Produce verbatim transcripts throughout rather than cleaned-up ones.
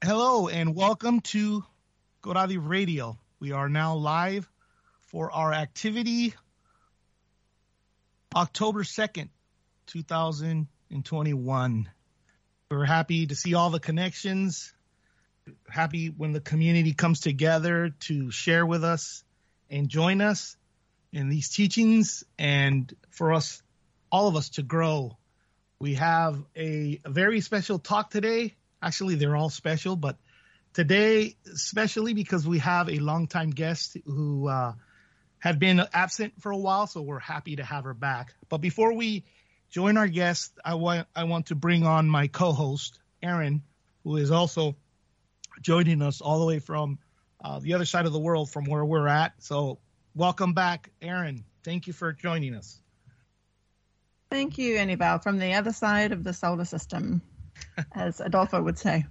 Hello and welcome to Coradi Radio. We are now live for our activity October second, two thousand twenty-one. We're happy to see all the connections, happy when the community comes together to share with us and join us in these teachings and for us, all of us to grow. We have a, a very special talk today. Actually, they're all special, but today, especially because we have a longtime guest who uh, had been absent for a while, so we're happy to have her back. But before we join our guest, I want I want to bring on my co-host, Aaron, who is also joining us all the way from uh, the other side of the world from where we're at. So welcome back, Aaron. Thank you for joining us. Thank you, Anibal, from the other side of the solar system, as Adolfo would say.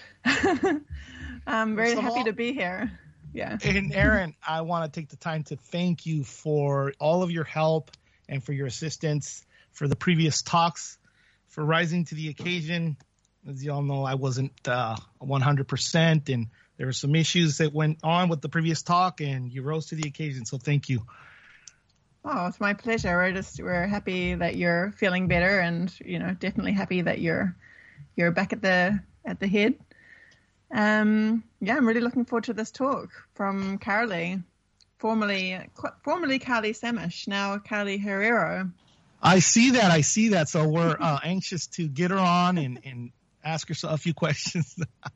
I'm very happy to be here. Yeah. And Aaron, I want to take the time to thank you for all of your help and for your assistance for the previous talks, for rising to the occasion. As you all know, I wasn't uh, one hundred percent, and there were some issues that went on with the previous talk, and you rose to the occasion. So thank you. Oh, it's my pleasure. We're just we're happy that you're feeling better, and you know, definitely happy that you're you're back at the at the head. Um, yeah, I'm really looking forward to this talk from Carly, formerly formerly Carly Samish, now Carly Herrero. I see that. I see that. So we're uh, anxious to get her on and, and ask her a few questions.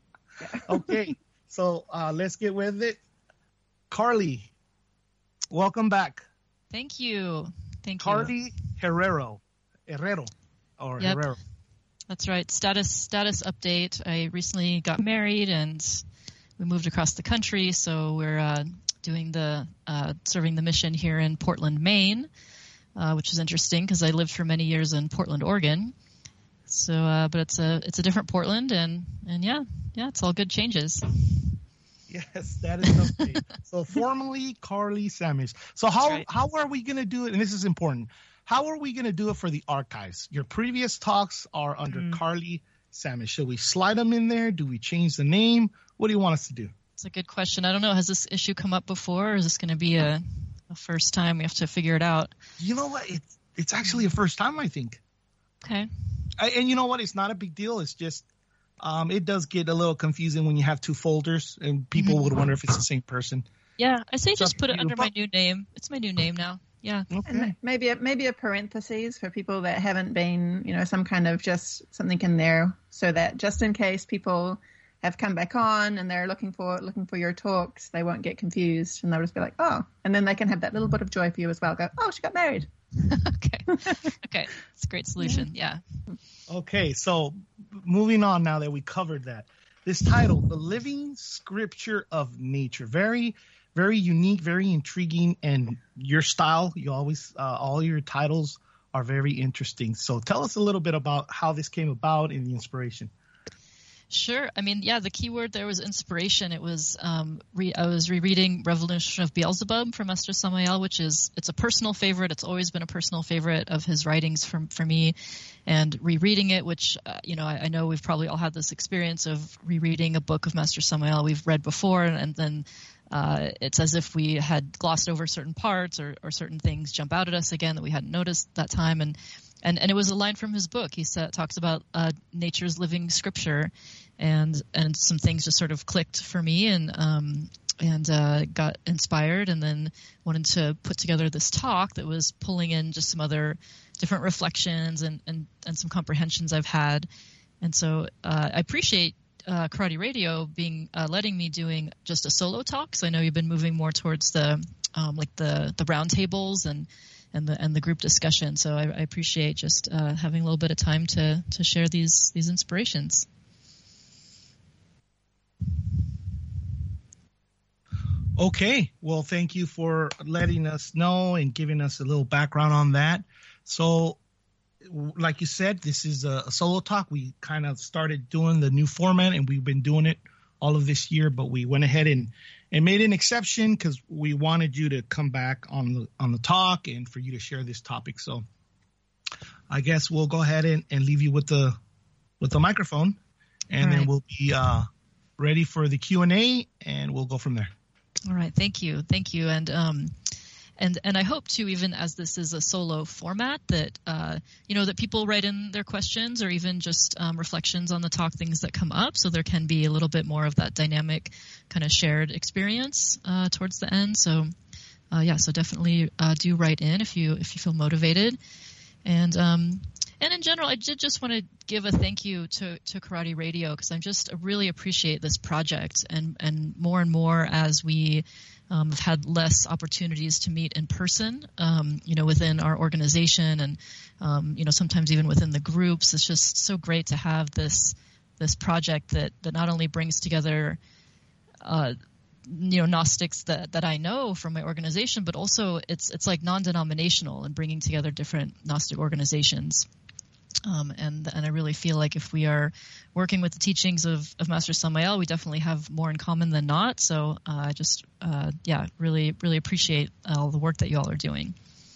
Okay, so uh, let's get with it. Carly, welcome back. Thank you. Thank Carly you. Herrero. Herrero. Or yep. Herrero. That's right. Status status update. I recently got married and we moved across the country. So we're uh, doing the uh, serving the mission here in Portland, Maine, uh, which is interesting because I lived for many years in Portland, Oregon. So, uh, but it's a it's a different Portland, and and yeah, yeah, it's all good changes. Yes, that is update. So formally Carly Samish. So how right. how are we going to do it? And this is important. How are we going to do it for the archives? Your previous talks are under mm. Carly Samish. Should we slide them in there? Do we change the name? What do you want us to do? It's a good question. I don't know. Has this issue come up before, or is this going to be a, a first time? We have to figure it out. You know what? It's it's actually a first time, I think. Okay. I, and you know what? It's not a big deal. It's just um, it does get a little confusing when you have two folders, and people mm-hmm. would wonder if it's the same person. Yeah, I say it's just put it under my new name. It's my new name now. Yeah. Okay. And maybe a, maybe a parentheses for people that haven't been, you know, some kind of just something in there, so that just in case people have come back on and they're looking for looking for your talks, they won't get confused and they'll just be like, oh, and then they can have that little bit of joy for you as well. Go, oh, she got married. Okay. Okay. It's a great solution. Yeah. Okay. So moving on now that we covered that, this title, The Living Scripture of Nature, very Very unique, very intriguing, and your style, you always, uh, all your titles are very interesting. So tell us a little bit about how this came about and the inspiration. Sure. I mean, yeah, the key word there was inspiration. It was, um, re- I was rereading Revolution of Beelzebub from Esther Samael, which is, it's a personal favorite. It's always been a personal favorite of his writings for, for me, and rereading it, which, uh, you know, I, I know we've probably all had this experience of rereading a book of Master Samael we've read before, and, and then Uh, it's as if we had glossed over certain parts, or, or certain things jump out at us again that we hadn't noticed that time. And, and, and it was a line from his book. He said, talks about uh, nature's living scripture, and, and some things just sort of clicked for me, and, um, and uh, got inspired, and then wanted to put together this talk that was pulling in just some other different reflections and, and, and some comprehensions I've had. And so uh, I appreciate Uh, Coradi Radio being uh, letting me doing just a solo talk. So I know you've been moving more towards the um, like the the round tables and and the and the group discussion. So I, I appreciate just uh, having a little bit of time to to share these these inspirations. Okay, well, thank you for letting us know and giving us a little background on that. So, like you said, this is a, a solo talk. We kind of started doing the new format, and we've been doing it all of this year, but we went ahead and, and made an exception because we wanted you to come back on the on the talk and for you to share this topic. So I guess we'll go ahead and, and leave you with the with the microphone, and right. then we'll be uh, ready for the Q and A, and we'll go from there. All right. Thank you. Thank you. And um, and and I hope too, even as this is a solo format, that uh, you know, that people write in their questions or even just um, reflections on the talk, things that come up, so there can be a little bit more of that dynamic kind of shared experience uh, towards the end. So uh, yeah, so definitely uh, do write in if you if you feel motivated. And um, and in general, I did just want to give a thank you to, to Karate Radio, because I just really appreciate this project, and, and more and more as we um, have had less opportunities to meet in person, um, you know, within our organization, and um, you know, sometimes even within the groups. It's just so great to have this this project that, that not only brings together uh, you know, Gnostics that, that I know from my organization, but also it's it's like non-denominational and bringing together different Gnostic organizations. Um, and and I really feel like if we are working with the teachings of, of Master Samael, we definitely have more in common than not. So uh, I just, uh, yeah, really, really appreciate all the work that you all are doing.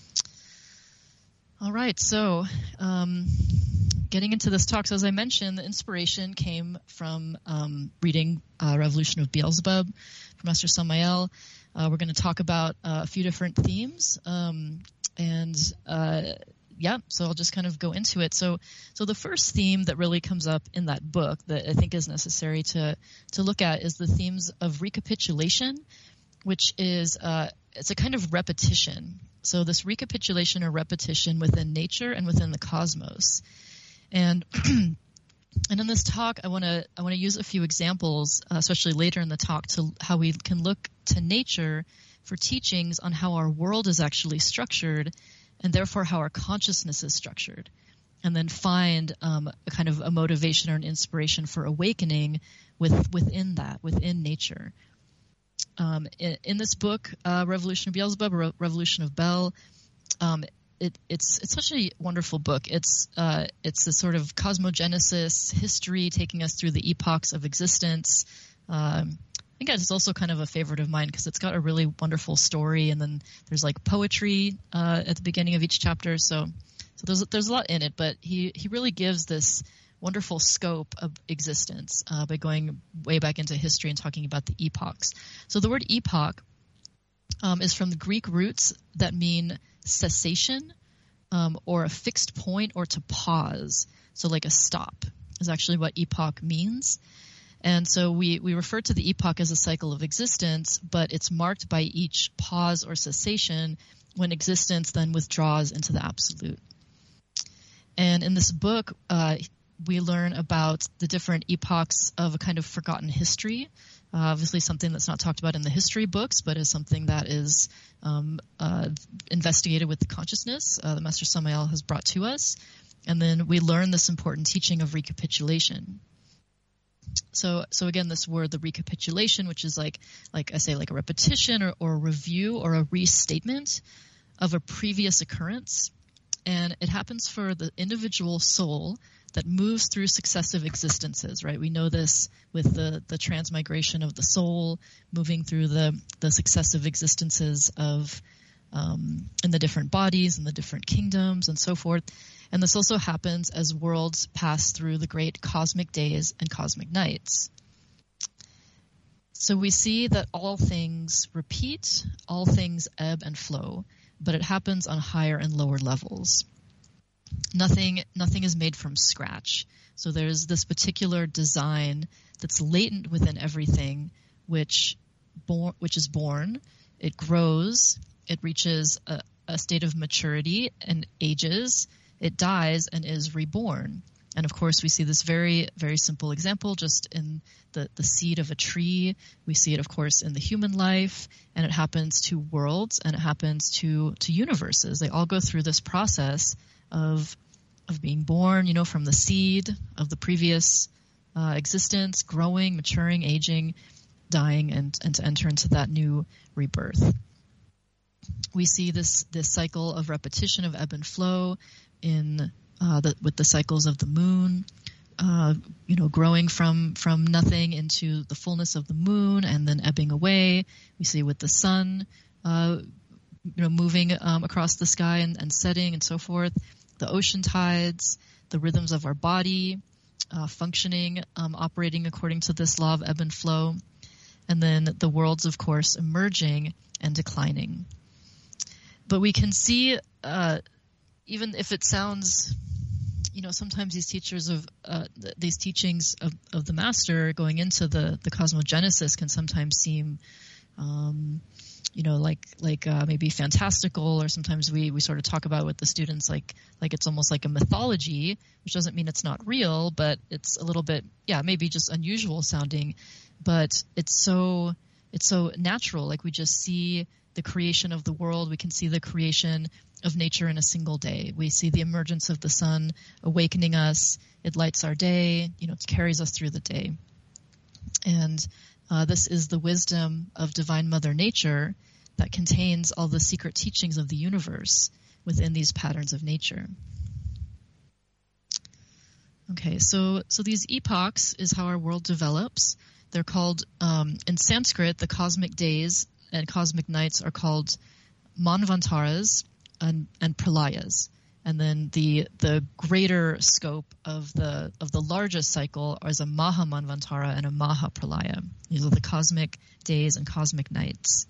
All right, so um, getting into this talk, so as I mentioned, the inspiration came from um, reading uh, Revolution of Beelzebub from Master Samael. Uh, we're going to talk about uh, a few different themes, um, and uh, yeah, so I'll just kind of go into it. So, so the first theme that really comes up in that book that I think is necessary to to look at is the themes of recapitulation, which is uh, it's a kind of repetition. So this recapitulation or repetition within nature and within the cosmos. And and in this talk, I want to I want to use a few examples, uh, especially later in the talk, to how we can look to nature for teachings on how our world is actually structured, and therefore how our consciousness is structured, and then find um, a kind of a motivation or an inspiration for awakening with within that, within nature. Um, in, in this book, uh, Revolution of Beelzebub, or Re- Revolution of Bel, um, it, it's it's such a wonderful book. It's uh, it's a sort of cosmogenesis history, taking us through the epochs of existence. Um, I think it's also kind of a favorite of mine because it's got a really wonderful story, and then there's like poetry uh, at the beginning of each chapter. So, so there's there's a lot in it, but he he really gives this wonderful scope of existence uh, by going way back into history and talking about the epochs. So the word epoch um, is from the Greek roots that mean cessation um, or a fixed point, or to pause. So like a stop is actually what epoch means. And so we, we refer to the epoch as a cycle of existence, but it's marked by each pause or cessation when existence then withdraws into the absolute. And in this book, uh, we learn about the different epochs of a kind of forgotten history. Uh, obviously something that's not talked about in the history books, but is something that is um, uh, investigated with the consciousness uh, that Master Samael has brought to us. And then we learn this important teaching of recapitulation. So, so again, this word, the recapitulation, which is like, like I say, like a repetition or, or a review or a restatement of a previous occurrence. And it happens for the individual soul that moves through successive existences, right? We know this with the, the transmigration of the soul, moving through the, the successive existences of um, in the different bodies and the different kingdoms and so forth. And this also happens as worlds pass through the great cosmic days and cosmic nights. So we see that all things repeat, all things ebb and flow, but it happens on higher and lower levels. Nothing, nothing is made from scratch. So there's this particular design that's latent within everything, which, born, which is born, it grows, it reaches a, a state of maturity and ages, it dies and is reborn. And of course, we see this very, very simple example just in the, the seed of a tree. We see it, of course, in the human life, and it happens to worlds, and it happens to, to universes. They all go through this process of of being born, you know, from the seed of the previous uh, existence, growing, maturing, aging, dying, and, and to enter into that new rebirth. We see this this cycle of repetition of ebb and flow in uh, the, with the cycles of the moon, uh, you know, growing from from nothing into the fullness of the moon and then ebbing away. We see with the sun, uh, you know, moving um, across the sky and, and setting and so forth. The ocean tides, the rhythms of our body, uh, functioning, um, operating according to this law of ebb and flow, and then the worlds, of course, emerging and declining. But we can see, uh, even if it sounds, you know, sometimes these teachers of uh, th- these teachings of, of the master going into the the cosmogenesis can sometimes seem, um, you know, like like uh, maybe fantastical, or sometimes we we sort of talk about with the students like like it's almost like a mythology, which doesn't mean it's not real, but it's a little bit, yeah, maybe just unusual sounding, but it's so it's so natural. Like we just see the creation of the world, we can see the creation of nature in a single day. We see the emergence of the sun awakening us. It lights our day, you know, it carries us through the day. And uh, this is the wisdom of Divine Mother Nature that contains all the secret teachings of the universe within these patterns of nature. Okay, so so these epochs is how our world develops. They're called, um, in Sanskrit, the cosmic days and cosmic nights are called manvantaras and, and pralayas. And then the the greater scope of the of the largest cycle is a maha manvantara and a maha pralaya. These are the cosmic days and cosmic nights.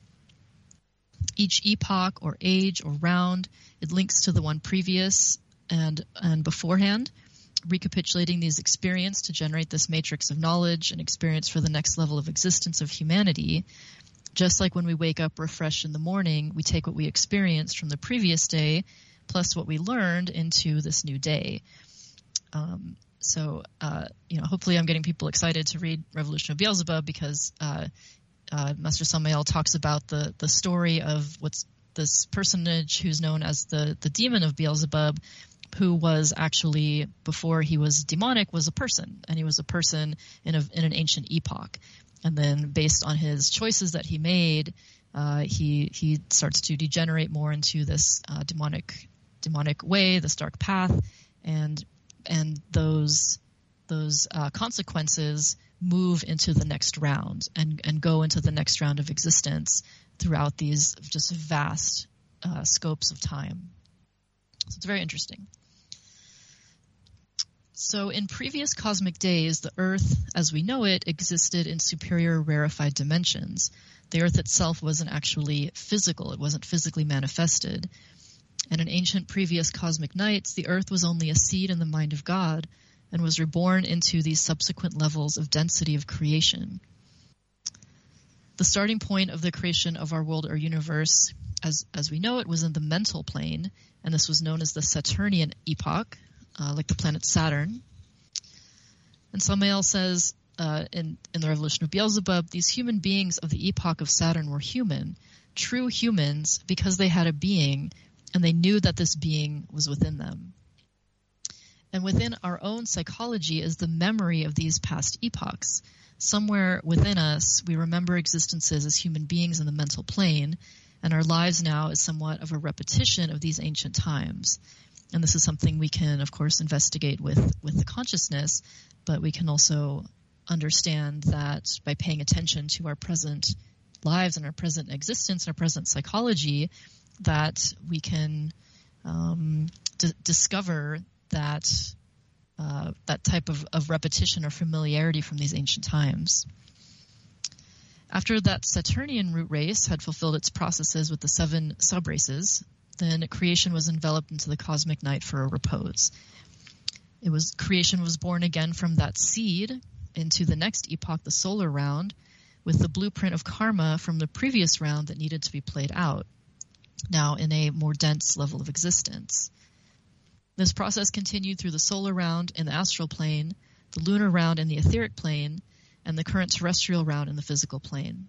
Each epoch or age or round, it links to the one previous and and beforehand, recapitulating these experience to generate this matrix of knowledge and experience for the next level of existence of humanity. Just like when we wake up refreshed in the morning, we take what we experienced from the previous day plus what we learned into this new day. Um, so, uh, you know, hopefully I'm getting people excited to read Revolution of Beelzebub, because uh, uh, Master Samael talks about the the story of what's this personage who's known as the, the demon of Beelzebub, who was actually, before he was demonic, was a person, and he was a person in a in an ancient epoch. And then based on his choices that he made, uh, he he starts to degenerate more into this uh, demonic demonic way, this dark path, and and those those uh, consequences move into the next round and and go into the next round of existence throughout these just vast uh, scopes of time. So it's very interesting. So in previous cosmic days, the Earth, as we know it, existed in superior rarefied dimensions. The Earth itself wasn't actually physical. It wasn't physically manifested. And in ancient previous cosmic nights, the Earth was only a seed in the mind of God and was reborn into these subsequent levels of density of creation. The starting point of the creation of our world or universe, as, as we know it, was in the mental plane, and this was known as the Saturnian epoch, Uh, like the planet Saturn. And Samael says uh, in, in the Revolution of Beelzebub, these human beings of the epoch of Saturn were human, true humans, because they had a being, and they knew that this being was within them. And within our own psychology is the memory of these past epochs. Somewhere within us, we remember existences as human beings in the mental plane, and our lives now is somewhat of a repetition of these ancient times. And this is something we can, of course, investigate with, with the consciousness, but we can also understand that by paying attention to our present lives and our present existence, our present psychology, that we can um, d- discover that uh, that type of, of repetition or familiarity from these ancient times. After that Saturnian root race had fulfilled its processes with the seven sub-races, then creation was enveloped into the cosmic night for a repose. It was creation was born again from that seed into the next epoch, the solar round, with the blueprint of karma from the previous round that needed to be played out, now in a more dense level of existence. This process continued through the solar round in the astral plane, the lunar round in the etheric plane, and the current terrestrial round in the physical plane.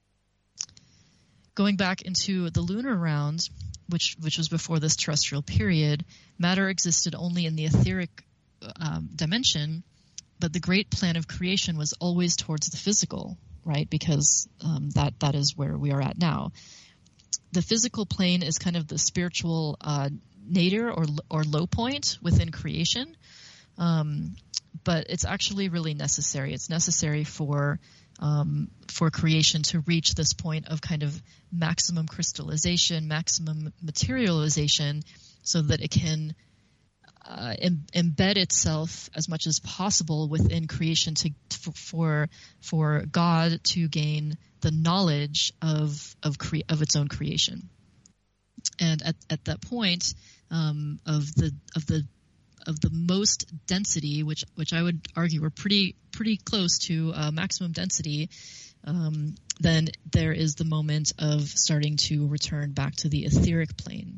Going back into the lunar round, which which was before this terrestrial period, matter existed only in the etheric um, dimension, but the great plan of creation was always towards the physical, right? Because um, that that is where we are at now. The physical plane is kind of the spiritual uh, nadir or or low point within creation, um, but it's actually really necessary. It's necessary for Um, for creation to reach this point of kind of maximum crystallization, maximum materialization, so that it can uh, em- embed itself as much as possible within creation to for for God to gain the knowledge of of cre- of its own creation. And at, at that point um, of the of the of the most density, which which I would argue we're pretty pretty close to uh, maximum density, um, then there is the moment of starting to return back to the etheric plane.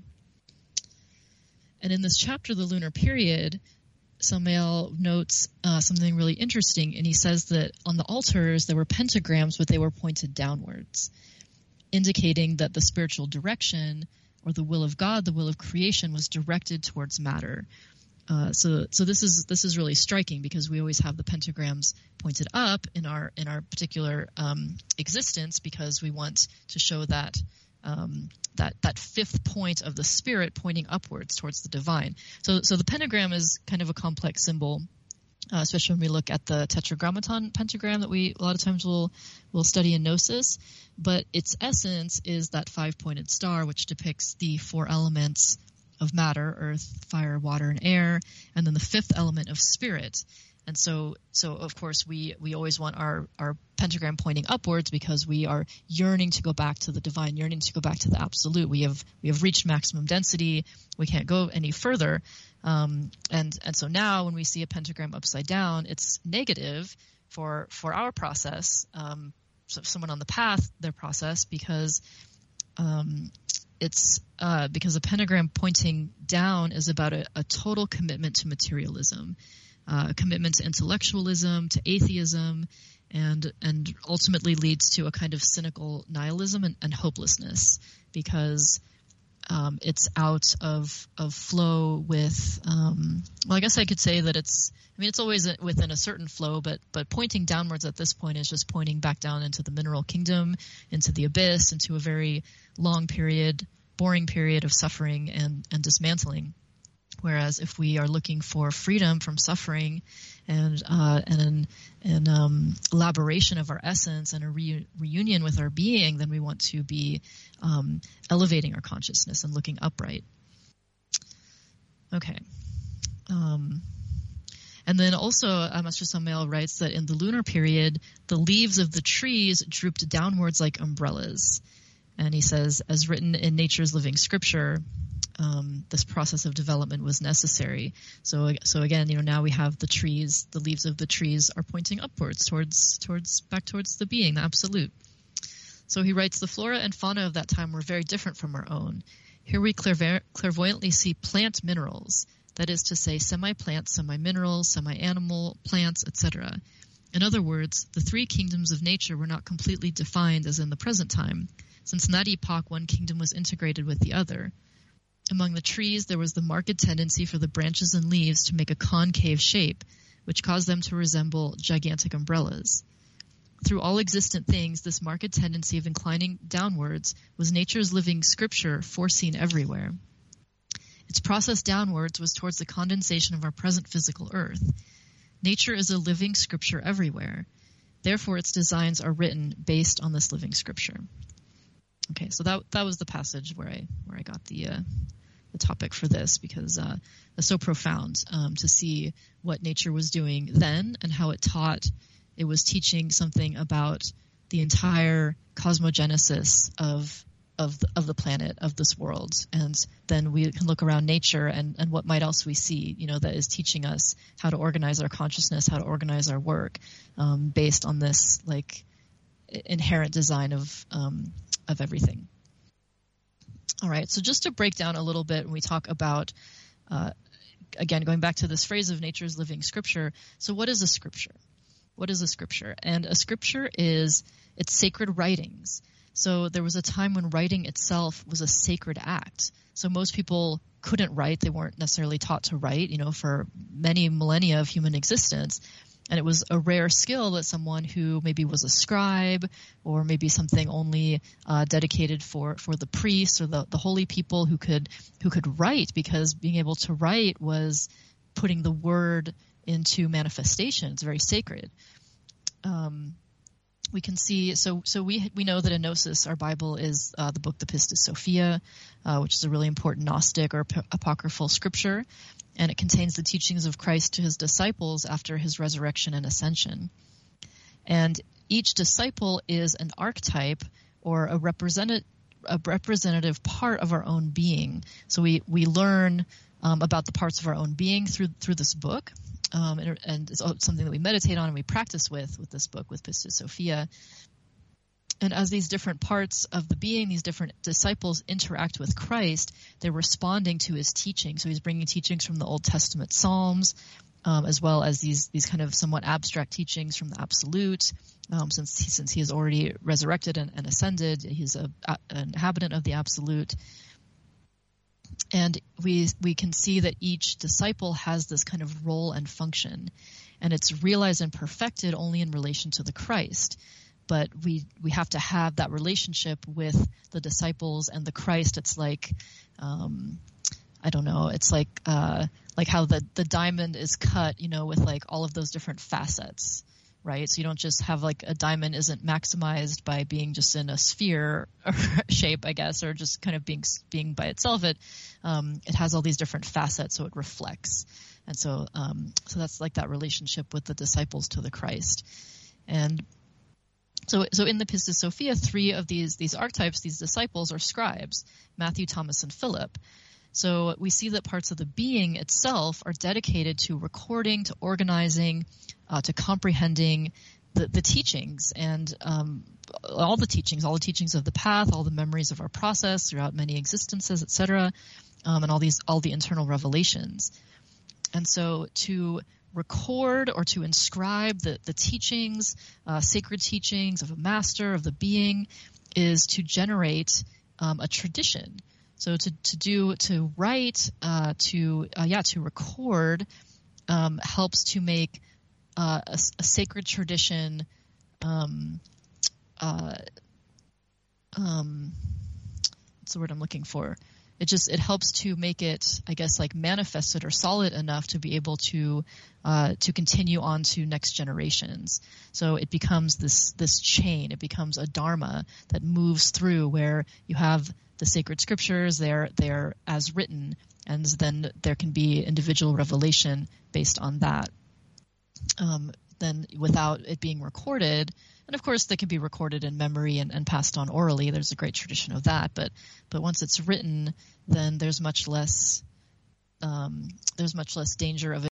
And in this chapter, the lunar period, Samael notes uh, something really interesting, and he says that on the altars there were pentagrams, but they were pointed downwards, indicating that the spiritual direction, or the will of God, the will of creation, was directed towards matter. Uh, so, so this is this is really striking, because we always have the pentagrams pointed up in our in our particular um, existence, because we want to show that um, that that fifth point of the spirit pointing upwards towards the divine. So, so the pentagram is kind of a complex symbol, uh, especially when we look at the tetragrammaton pentagram that we a lot of times will will study in Gnosis. But its essence is that five-pointed star, which depicts the four elements of matter: earth, fire, water, and air, and then the fifth element of spirit. And so, so of course, we, we always want our, our pentagram pointing upwards, because we are yearning to go back to the divine, yearning to go back to the absolute. We have we have reached maximum density. We can't go any further. Um, and and so now, when we see a pentagram upside down, it's negative for for our process. Um, so someone on the path, their process, because um, it's uh, because a pentagram pointing down is about a, a total commitment to materialism. Uh, a commitment to intellectualism, to atheism, and and ultimately leads to a kind of cynical nihilism and, and hopelessness, because um, it's out of of flow with. Um, well, I guess I could say that it's. I mean, it's always within a certain flow, but but pointing downwards at this point is just pointing back down into the mineral kingdom, into the abyss, into a very long period, boring period of suffering and and dismantling. Whereas if we are looking for freedom from suffering and uh, and an, an um, elaboration of our essence and a re- reunion with our being, then we want to be um, elevating our consciousness and looking upright. Okay. Um, and then also, uh, Master Samael writes that in the lunar period, the leaves of the trees drooped downwards like umbrellas. And he says, as written in Nature's Living Scripture, Um, this process of development was necessary. So, so again, you know, now we have the trees, the leaves of the trees are pointing upwards towards, towards, back towards the being, the absolute. So he writes, the flora and fauna of that time were very different from our own. Here we clairvoy- clairvoyantly see plant minerals, that is to say, semi-plant, semi-mineral, semi-animal, plants, et cetera. In other words, the three kingdoms of nature were not completely defined as in the present time, since in that epoch one kingdom was integrated with the other. Among the trees, there was the marked tendency for the branches and leaves to make a concave shape, which caused them to resemble gigantic umbrellas. Through all existent things, this marked tendency of inclining downwards was nature's living scripture foreseen everywhere. Its process downwards was towards the condensation of our present physical earth. Nature is a living scripture everywhere. Therefore, its designs are written based on this living scripture. Okay, so that that was the passage where I where I got the uh, the topic for this, because uh, it's so profound um, to see what nature was doing then and how it taught. It was teaching something about the entire cosmogenesis of of the, of the planet, of this world, and then we can look around nature and and what might else we see, you know, that is teaching us how to organize our consciousness, how to organize our work, um, based on this like inherent design of um, of everything. All right, so just to break down a little bit when we talk about, uh, again, going back to this phrase of nature's living scripture, so what is a scripture? What is a scripture? And a scripture is, it's sacred writings. So there was a time when writing itself was a sacred act. So most people couldn't write. They weren't necessarily taught to write, you know, for many millennia of human existence. And it was a rare skill that someone who maybe was a scribe, or maybe something only uh, dedicated for, for the priests or the, the holy people who could who could write, because being able to write was putting the word into manifestation. It's very sacred. Um, we can see, so so we we know that in Gnosis, our Bible is uh, the book, the Pistis Sophia, uh, which is a really important Gnostic or p- apocryphal scripture, and it contains the teachings of Christ to his disciples after his resurrection and ascension. And each disciple is an archetype or a representative a representative part of our own being. So we we learn um, about the parts of our own being through through this book. Um, and, and it's something that we meditate on and we practice with, with this book, with Pistis Sophia. And as these different parts of the being, these different disciples interact with Christ, they're responding to his teaching. So he's bringing teachings from the Old Testament Psalms, um, as well as these these kind of somewhat abstract teachings from the Absolute. Um, since, he, since he has already resurrected and, and ascended, he's a, a, an inhabitant of the Absolute. And we we can see that each disciple has this kind of role and function, and it's realized and perfected only in relation to the Christ. But we we have to have that relationship with the disciples and the Christ. It's like, um, I don't know, it's like uh, like how the, the diamond is cut, you know, with like all of those different facets. Right, so you don't just have like a diamond isn't maximized by being just in a sphere shape, I guess, or just kind of being being by itself. It um, it has all these different facets, so it reflects, and so um, so that's like that relationship with the disciples to the Christ. And so so in the Pistis Sophia, three of these these archetypes, these disciples, are scribes: Matthew, Thomas, and Philip. So we see that parts of the being itself are dedicated to recording, to organizing, uh, to comprehending the, the teachings and um, all the teachings, all the teachings of the path, all the memories of our process throughout many existences, et cetera, um, and all these all the internal revelations. And so to record or to inscribe the, the teachings, uh, sacred teachings of a master, of the being, is to generate um, a tradition. So to, to do, to write, uh, to, uh, yeah, to record, um, helps to make, uh, a, a sacred tradition, um, uh, um, what's the word I'm looking for? It just, it helps to make it, I guess, like manifested or solid enough to be able to, uh, to continue on to next generations. So it becomes this, this chain, it becomes a dharma that moves through where you have the sacred scriptures, they're they're as written, and then there can be individual revelation based on that. Um, then without it being recorded, and of course they can be recorded in memory and, and passed on orally. There's a great tradition of that, but but once it's written, then there's much less um, there's much less danger of a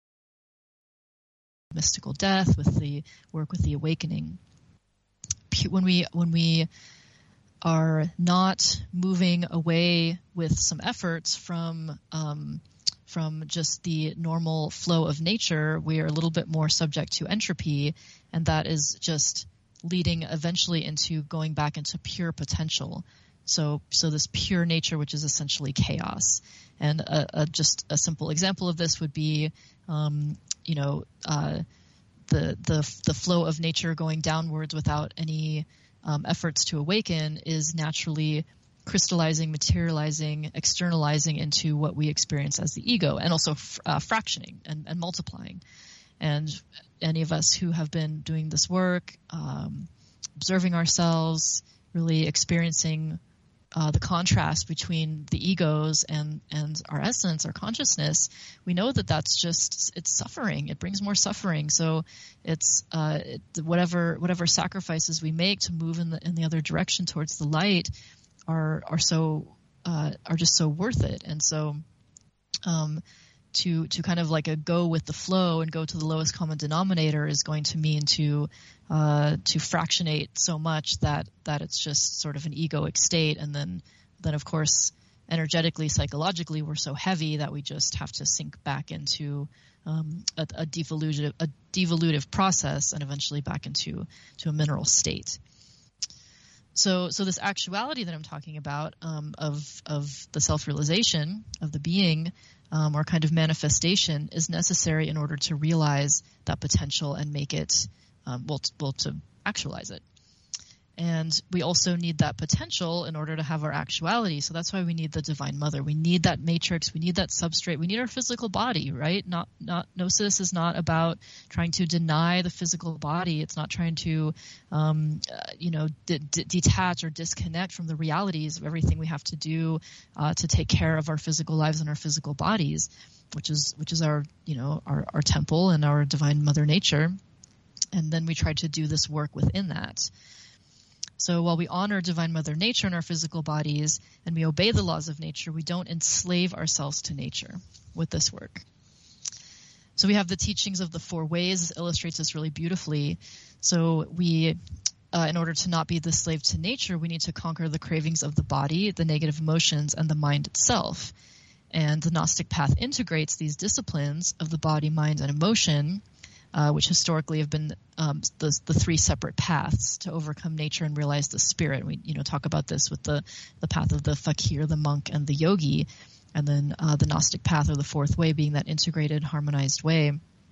mystical death with the work with the awakening. When we when we are not moving away with some efforts from um, from just the normal flow of nature, we are a little bit more subject to entropy, and that is just leading eventually into going back into pure potential. So, so this pure nature, which is essentially chaos. And a, a, just a simple example of this would be, um, you know, uh, the the the flow of nature going downwards without any Um, efforts to awaken is naturally crystallizing, materializing, externalizing into what we experience as the ego, and also f- uh, fractioning and, and multiplying. And any of us who have been doing this work, um, observing ourselves, really experiencing uh, the contrast between the egos and, and our essence, our consciousness, we know that that's just, it's suffering. It brings more suffering. So it's uh, it, whatever whatever sacrifices we make to move in the in the other direction towards the light are are so uh, are just so worth it. And so um, to to kind of like a go with the flow and go to the lowest common denominator is going to mean to uh, to fractionate so much that that it's just sort of an egoic state, and then then of course energetically, psychologically, we're so heavy that we just have to sink back into um, a, a devolutive a devolutive process and eventually back into to a mineral state. So, so this actuality that I'm talking about um, of of the self-realization of the being, um, or kind of manifestation, is necessary in order to realize that potential and make it, um, well, to, well, to actualize it. And we also need that potential in order to have our actuality. So that's why we need the Divine Mother. We need that matrix. We need that substrate. We need our physical body, right? Not, not, Gnosis is not about trying to deny the physical body. It's not trying to, um, uh, you know, d- d- detach or disconnect from the realities of everything we have to do uh, to take care of our physical lives and our physical bodies, which is, which is our, you know, our, our temple and our Divine Mother Nature. And then we try to do this work within that. So while we honor Divine Mother Nature in our physical bodies and we obey the laws of nature, we don't enslave ourselves to nature with this work. So we have the teachings of the four ways. This illustrates this really beautifully. So we, uh, in order to not be the slave to nature, we need to conquer the cravings of the body, the negative emotions, and the mind itself. And the Gnostic path integrates these disciplines of the body, mind, and emotion, Uh, which historically have been um, the, the three separate paths to overcome nature and realize the spirit. We, you know, talk about this with the, the path of the fakir, the monk, and the yogi, and then uh, the Gnostic path, or the fourth way, being that integrated, harmonized way.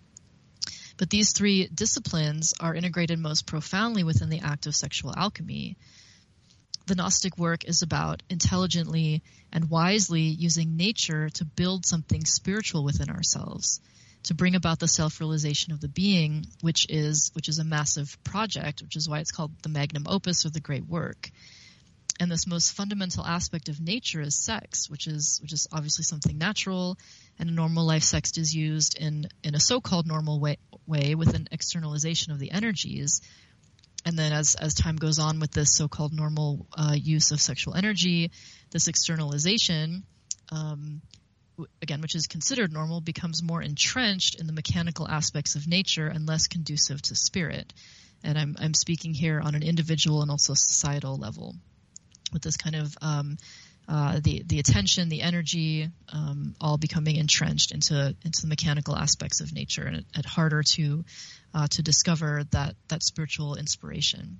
But these three disciplines are integrated most profoundly within the act of sexual alchemy. The Gnostic work is about intelligently and wisely using nature to build something spiritual within ourselves, to bring about the self-realization of the being, which is which is a massive project, which is why it's called the magnum opus, or the great work. And this most fundamental aspect of nature is sex, which is which is obviously something natural, and in normal life, sex is used in, in a so-called normal way, way with an externalization of the energies. And then as, as time goes on with this so-called normal uh, use of sexual energy, this externalization um, again, which is considered normal, becomes more entrenched in the mechanical aspects of nature and less conducive to spirit. And I'm, I'm speaking here on an individual and also societal level, with this kind of um, uh, the the attention, the energy, um, all becoming entrenched into into the mechanical aspects of nature, and it, it harder to uh, to discover that that spiritual inspiration.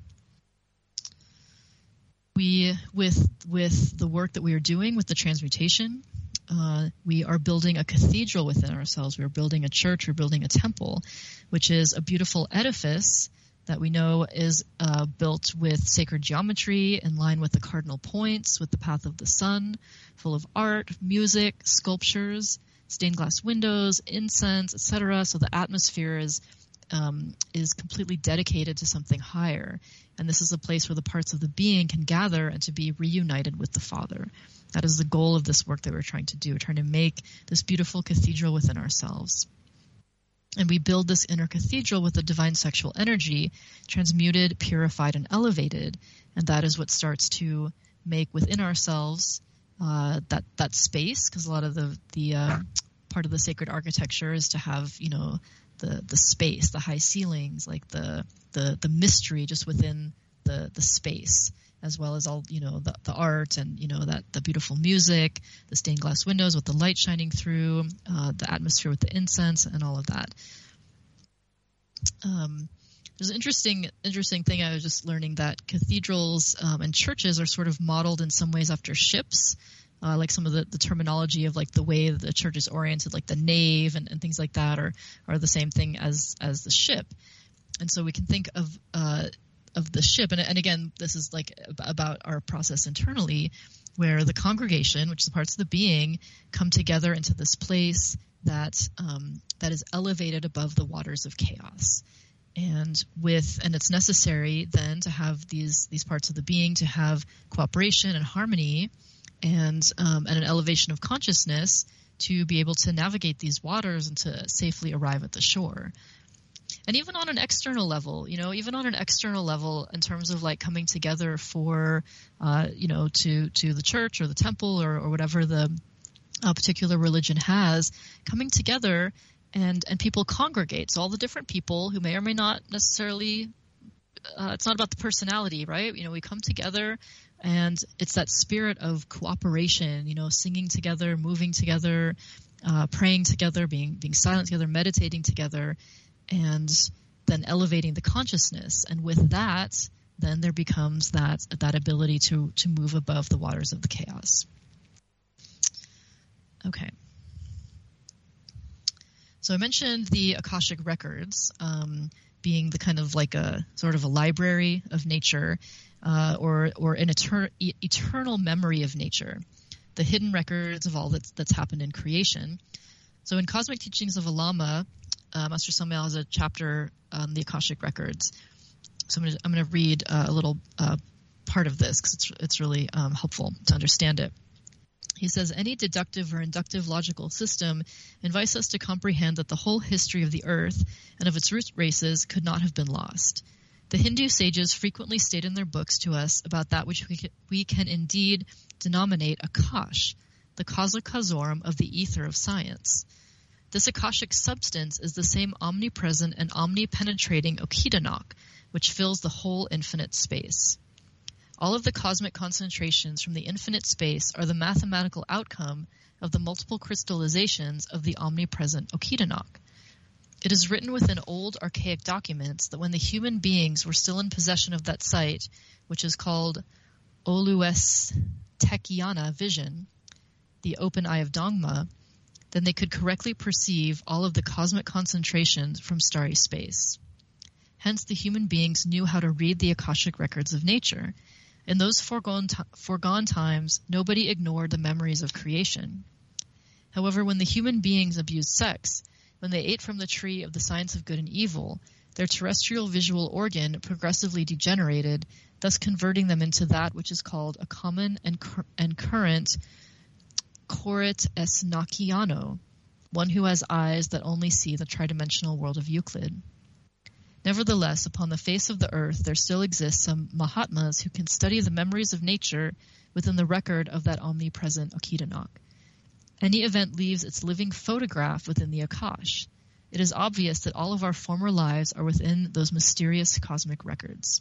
We with with the work that we are doing with the transmutation. Uh, we are building a cathedral within ourselves. We're building a church. We're building a temple, which is a beautiful edifice that we know is uh, built with sacred geometry in line with the cardinal points, with the path of the sun, full of art, music, sculptures, stained glass windows, incense, et cetera. So the atmosphere is um, is completely dedicated to something higher. And this is a place where the parts of the being can gather and to be reunited with the Father. That is the goal of this work that we're trying to do. We're trying to make this beautiful cathedral within ourselves. And we build this inner cathedral with the divine sexual energy, transmuted, purified, and elevated. And that is what starts to make within ourselves uh, that that space, because a lot of the the uh, part of the sacred architecture is to have, you know, the the space, the high ceilings, like the the the mystery just within the the space, as well as all, you know, the, the art and, you know, that the beautiful music, the stained glass windows with the light shining through, uh, the atmosphere with the incense and all of that. Um, there's an interesting, interesting thing I was just learning, that cathedrals um, and churches are sort of modeled in some ways after ships, uh, like some of the, the terminology of like the way that the church is oriented, like the nave and, and things like that are, are the same thing as, as the ship. And so we can think of, uh, of the ship. And, and again, this is like about our process internally, where the congregation, which is the parts of the being, come together into this place that um, that is elevated above the waters of chaos. And with and it's necessary then to have these these parts of the being to have cooperation and harmony and um, and an elevation of consciousness to be able to navigate these waters and to safely arrive at the shore. And even on an external level, you know, even on an external level in terms of like coming together for, uh, you know, to, to the church or the temple or, or whatever the uh, particular religion has, coming together and, and people congregate. So all the different people who may or may not necessarily, uh, it's not about the personality, right? You know, we come together and it's that spirit of cooperation, you know, singing together, moving together, uh, praying together, being, being silent together, meditating together, and then elevating the consciousness. And with that, then there becomes that that ability to to move above the waters of the chaos. Okay. So I mentioned the Akashic records um, being the kind of like a sort of a library of nature. uh, or or an etern- eternal memory of nature, the hidden records of all that's, that's happened in creation. So in Cosmic Teachings of a Lama, uh, Master Samael has a chapter on the Akashic records. So I'm going to I'm going to read uh, a little uh, part of this because it's it's really um, helpful to understand it. He says, any deductive or inductive logical system invites us to comprehend that the whole history of the earth and of its root races could not have been lost. The Hindu sages frequently state in their books to us about that which we can, we can indeed denominate Akash, the causa causorum of the ether of science. This Akashic substance is the same omnipresent and omnipenetrating Okidanok, which fills the whole infinite space. All of the cosmic concentrations from the infinite space are the mathematical outcome of the multiple crystallizations of the omnipresent Okidanok. It is written within old archaic documents that when the human beings were still in possession of that sight, which is called Oluestekiana vision, the open eye of Dongma, then they could correctly perceive all of the cosmic concentrations from starry space. Hence, the human beings knew how to read the Akashic records of nature. In those foregone, t- foregone times, nobody ignored the memories of creation. However, when the human beings abused sex, when they ate from the tree of the science of good and evil, their terrestrial visual organ progressively degenerated, thus converting them into that which is called a common and, cur- and current Korit Esnakiano, one who has eyes that only see the tridimensional world of Euclid. Nevertheless, upon the face of the earth, there still exist some Mahatmas who can study the memories of nature within the record of that omnipresent Okidanok. Any event leaves its living photograph within the Akash. It is obvious that all of our former lives are within those mysterious cosmic records.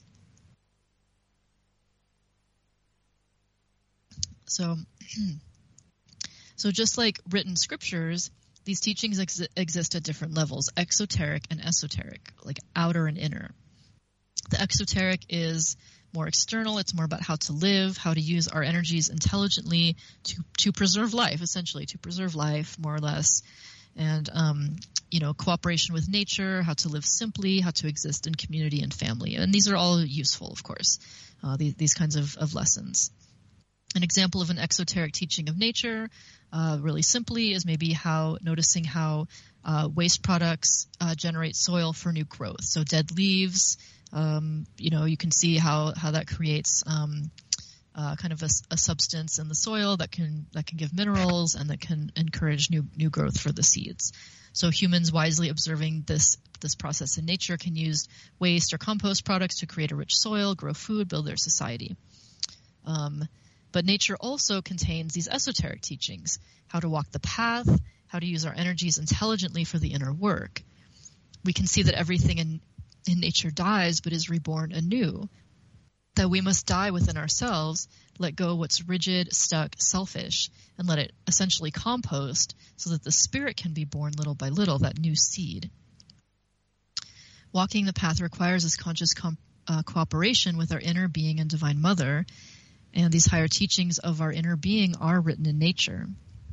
So, so just like written scriptures, these teachings ex- exist at different levels, exoteric and esoteric, like outer and inner. The exoteric is more external. It's more about how to live, how to use our energies intelligently to, to preserve life, essentially, to preserve life, more or less. And, um, you know, cooperation with nature, how to live simply, how to exist in community and family. And these are all useful, of course, uh, these, these kinds of, of lessons. An example of an exoteric teaching of nature, uh, really simply, is maybe how noticing how uh, waste products uh, generate soil for new growth. So dead leaves, um, you know, you can see how how that creates um, uh, kind of a, a substance in the soil that can that can give minerals and that can encourage new new growth for the seeds. So humans wisely observing this this process in nature can use waste or compost products to create a rich soil, grow food, build their society. Um, But nature also contains these esoteric teachings, how to walk the path, how to use our energies intelligently for the inner work. We can see that everything in, in nature dies but is reborn anew, that we must die within ourselves, let go what's rigid, stuck, selfish, and let it essentially compost so that the spirit can be born little by little, that new seed. Walking the path requires this conscious com- uh, cooperation with our inner being and Divine Mother, and these higher teachings of our inner being are written in nature.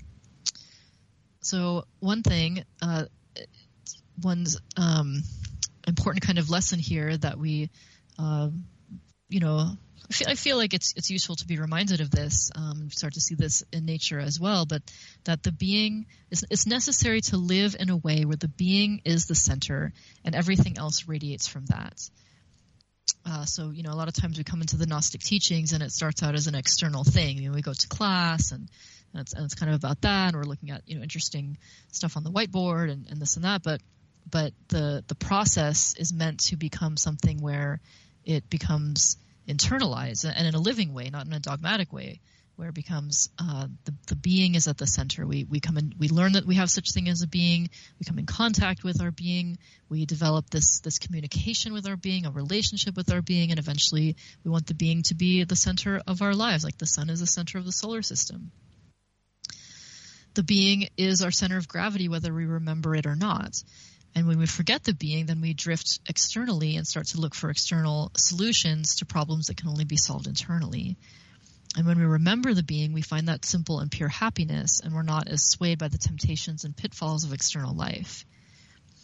So one thing, uh, one's um, important kind of lesson here that we, uh, you know, I feel, I feel like it's it's useful to be reminded of this. Um, start to see this in nature as well, but that the being is it's necessary to live in a way where the being is the center and everything else radiates from that. Uh, so, you know, a lot of times we come into the Gnostic teachings and it starts out as an external thing. You know, we go to class and, and, it's, and it's kind of about that. And we're looking at, you know, interesting stuff on the whiteboard and, and this and that. But but the, the process is meant to become something where it becomes internalized and in a living way, not in a dogmatic way, where it becomes uh, the, the being is at the center. We we come in, we learn that we have such thing as a being. We come in contact with our being. We develop this this communication with our being, a relationship with our being, and eventually we want the being to be the center of our lives, like the sun is the center of the solar system. The being is our center of gravity, whether we remember it or not. And when we forget the being, then we drift externally and start to look for external solutions to problems that can only be solved internally. And when we remember the being, we find that simple and pure happiness, and we're not as swayed by the temptations and pitfalls of external life.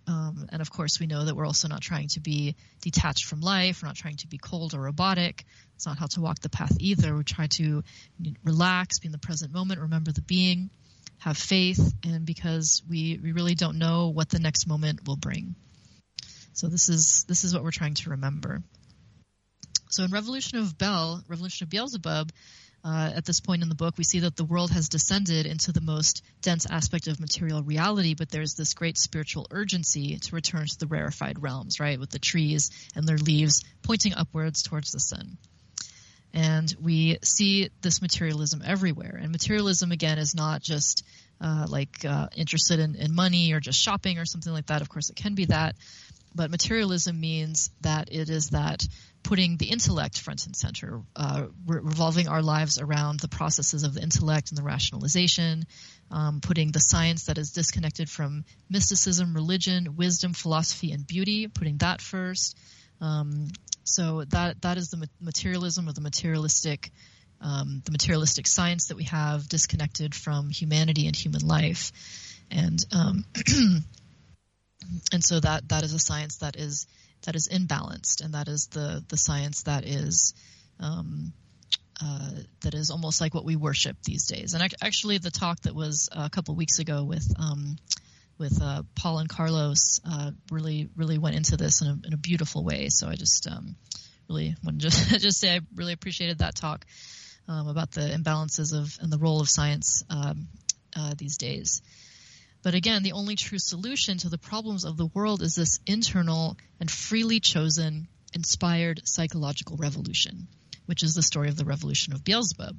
Um, and of course, we know that we're also not trying to be detached from life. We're not trying to be cold or robotic. It's not how to walk the path either. We try to relax, be in the present moment, remember the being, have faith, and because we, we really don't know what the next moment will bring. So this is this is what we're trying to remember. So in Revolution of Bel, Revolution of Beelzebub, Uh, at this point in the book, we see that the world has descended into the most dense aspect of material reality, but there's this great spiritual urgency to return to the rarefied realms, right, with the trees and their leaves pointing upwards towards the sun. And we see this materialism everywhere. And materialism, again, is not just uh, like uh, interested in, in money or just shopping or something like that. Of course, it can be that. But materialism means that it is that putting the intellect front and center, uh, re- revolving our lives around the processes of the intellect and the rationalization, um, putting the science that is disconnected from mysticism, religion, wisdom, philosophy, and beauty, putting that first. Um, so that that is the materialism or the materialistic, um, the materialistic science that we have disconnected from humanity and human life, and um, and so that that is a science that is. that is imbalanced, and that is the the science that is um, uh, that is almost like what we worship these days. And actually, the talk that was a couple weeks ago with um, with uh, Paul and Carlos uh, really really went into this in a, in a beautiful way. So I just um, really want to just just say I really appreciated that talk um, about the imbalances of and the role of science um, uh, these days. But again, the only true solution to the problems of the world is this internal and freely chosen, inspired psychological revolution, which is the story of the revolution of Beelzebub.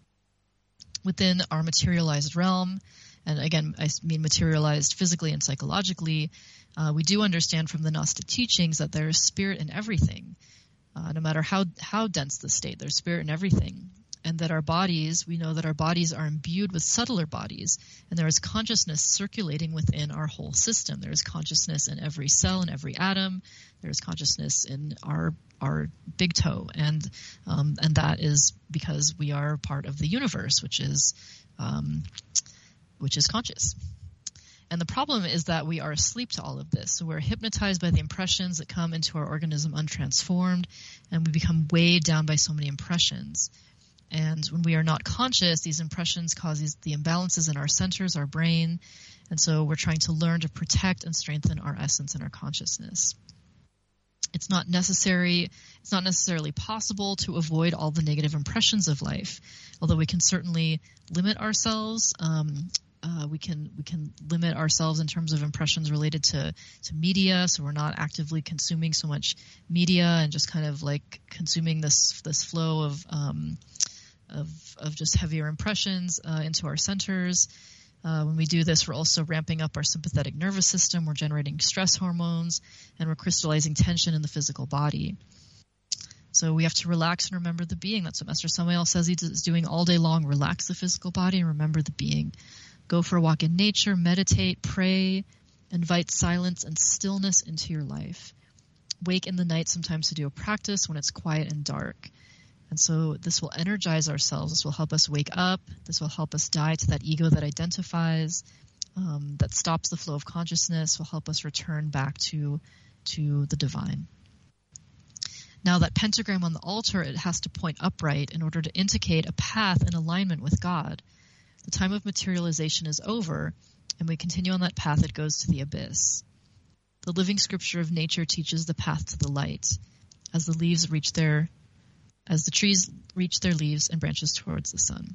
Within our materialized realm, and again, I mean materialized physically and psychologically, uh, we do understand from the Gnostic teachings that there is spirit in everything. Uh, no matter how, how dense the state, there's spirit in everything. And that our bodies, we know that our bodies are imbued with subtler bodies, and there is consciousness circulating within our whole system. There is consciousness in every cell, in every atom. There is consciousness in our our big toe, and um, and that is because we are part of the universe, which is um, which is conscious. And the problem is that we are asleep to all of this. So we're hypnotized by the impressions that come into our organism untransformed, and we become weighed down by so many impressions. And when we are not conscious, these impressions cause these, the imbalances in our centers, our brain. And so we're trying to learn to protect and strengthen our essence and our consciousness. It's not necessary, it's not necessarily possible to avoid all the negative impressions of life, although we can certainly limit ourselves. Um, uh, we can we can limit ourselves in terms of impressions related to, to media, so we're not actively consuming so much media and just kind of like consuming this this flow of um, Of, of just heavier impressions uh, into our centers. Uh, when we do this, we're also ramping up our sympathetic nervous system, we're generating stress hormones, and we're crystallizing tension in the physical body. So we have to relax and remember the being. That's what Master Samael says he is doing all day long. Relax the physical body and remember the being. Go for a walk in nature, meditate, pray, invite silence and stillness into your life. Wake in the night sometimes to do a practice when it's quiet and dark. And so this will energize ourselves. This will help us wake up. This will help us die to that ego that identifies, um, that stops the flow of consciousness, will help us return back to, to the divine. Now that pentagram on the altar, it has to point upright in order to indicate a path in alignment with God. The time of materialization is over, and we continue on that path, it goes to the abyss. The living scripture of nature teaches the path to the light. As the leaves reach their as the trees reach their leaves and branches towards the sun.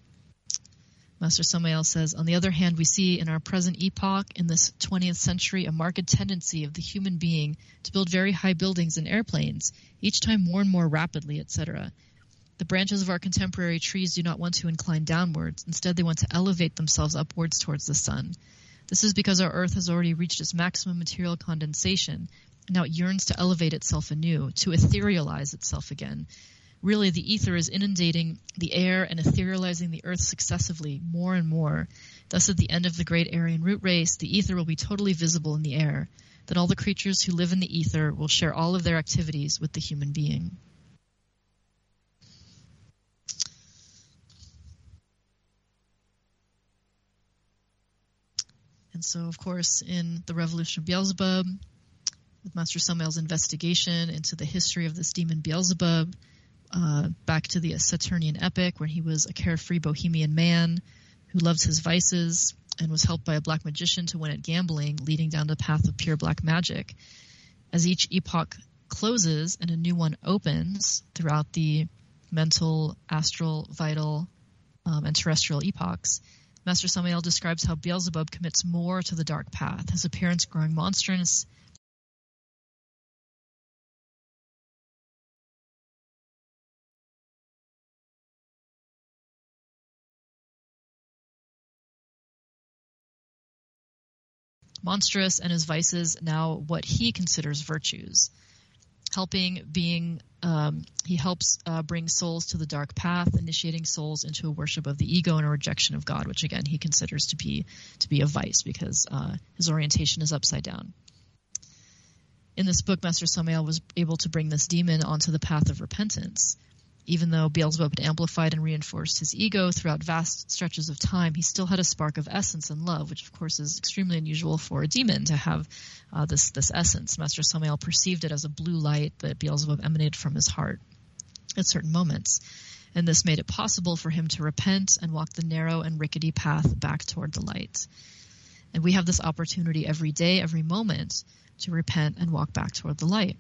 Master Samael says, on the other hand, we see in our present epoch, in this twentieth century, a marked tendency of the human being to build very high buildings and airplanes, each time more and more rapidly, et cetera. The branches of our contemporary trees do not want to incline downwards. Instead, they want to elevate themselves upwards towards the sun. This is because our earth has already reached its maximum material condensation, and now it yearns to elevate itself anew, to etherealize itself again. Really, the ether is inundating the air and etherealizing the earth successively, more and more. Thus, at the end of the great Aryan root race, the ether will be totally visible in the air. Then all the creatures who live in the ether will share all of their activities with the human being. And so, of course, in the Revolution of Beelzebub, with Master Samael's investigation into the history of this demon Beelzebub, uh, back to the Saturnian epic, where he was a carefree bohemian man who loves his vices and was helped by a black magician to win at gambling, leading down the path of pure black magic. As each epoch closes and a new one opens throughout the mental, astral, vital, um, and terrestrial epochs, Master Samael describes how Beelzebub commits more to the dark path, his appearance growing monstrous, monstrous, and his vices now what he considers virtues. Helping being, um, he helps uh, bring souls to the dark path, initiating souls into a worship of the ego and a rejection of God, which again he considers to be to be a vice because uh, his orientation is upside down. In this book, Master Samael was able to bring this demon onto the path of repentance. Even though Beelzebub had amplified and reinforced his ego throughout vast stretches of time, he still had a spark of essence and love, which of course is extremely unusual for a demon to have uh, this this essence. Master Samael perceived it as a blue light that Beelzebub emanated from his heart at certain moments. And this made it possible for him to repent and walk the narrow and rickety path back toward the light. And we have this opportunity every day, every moment, to repent and walk back toward the light.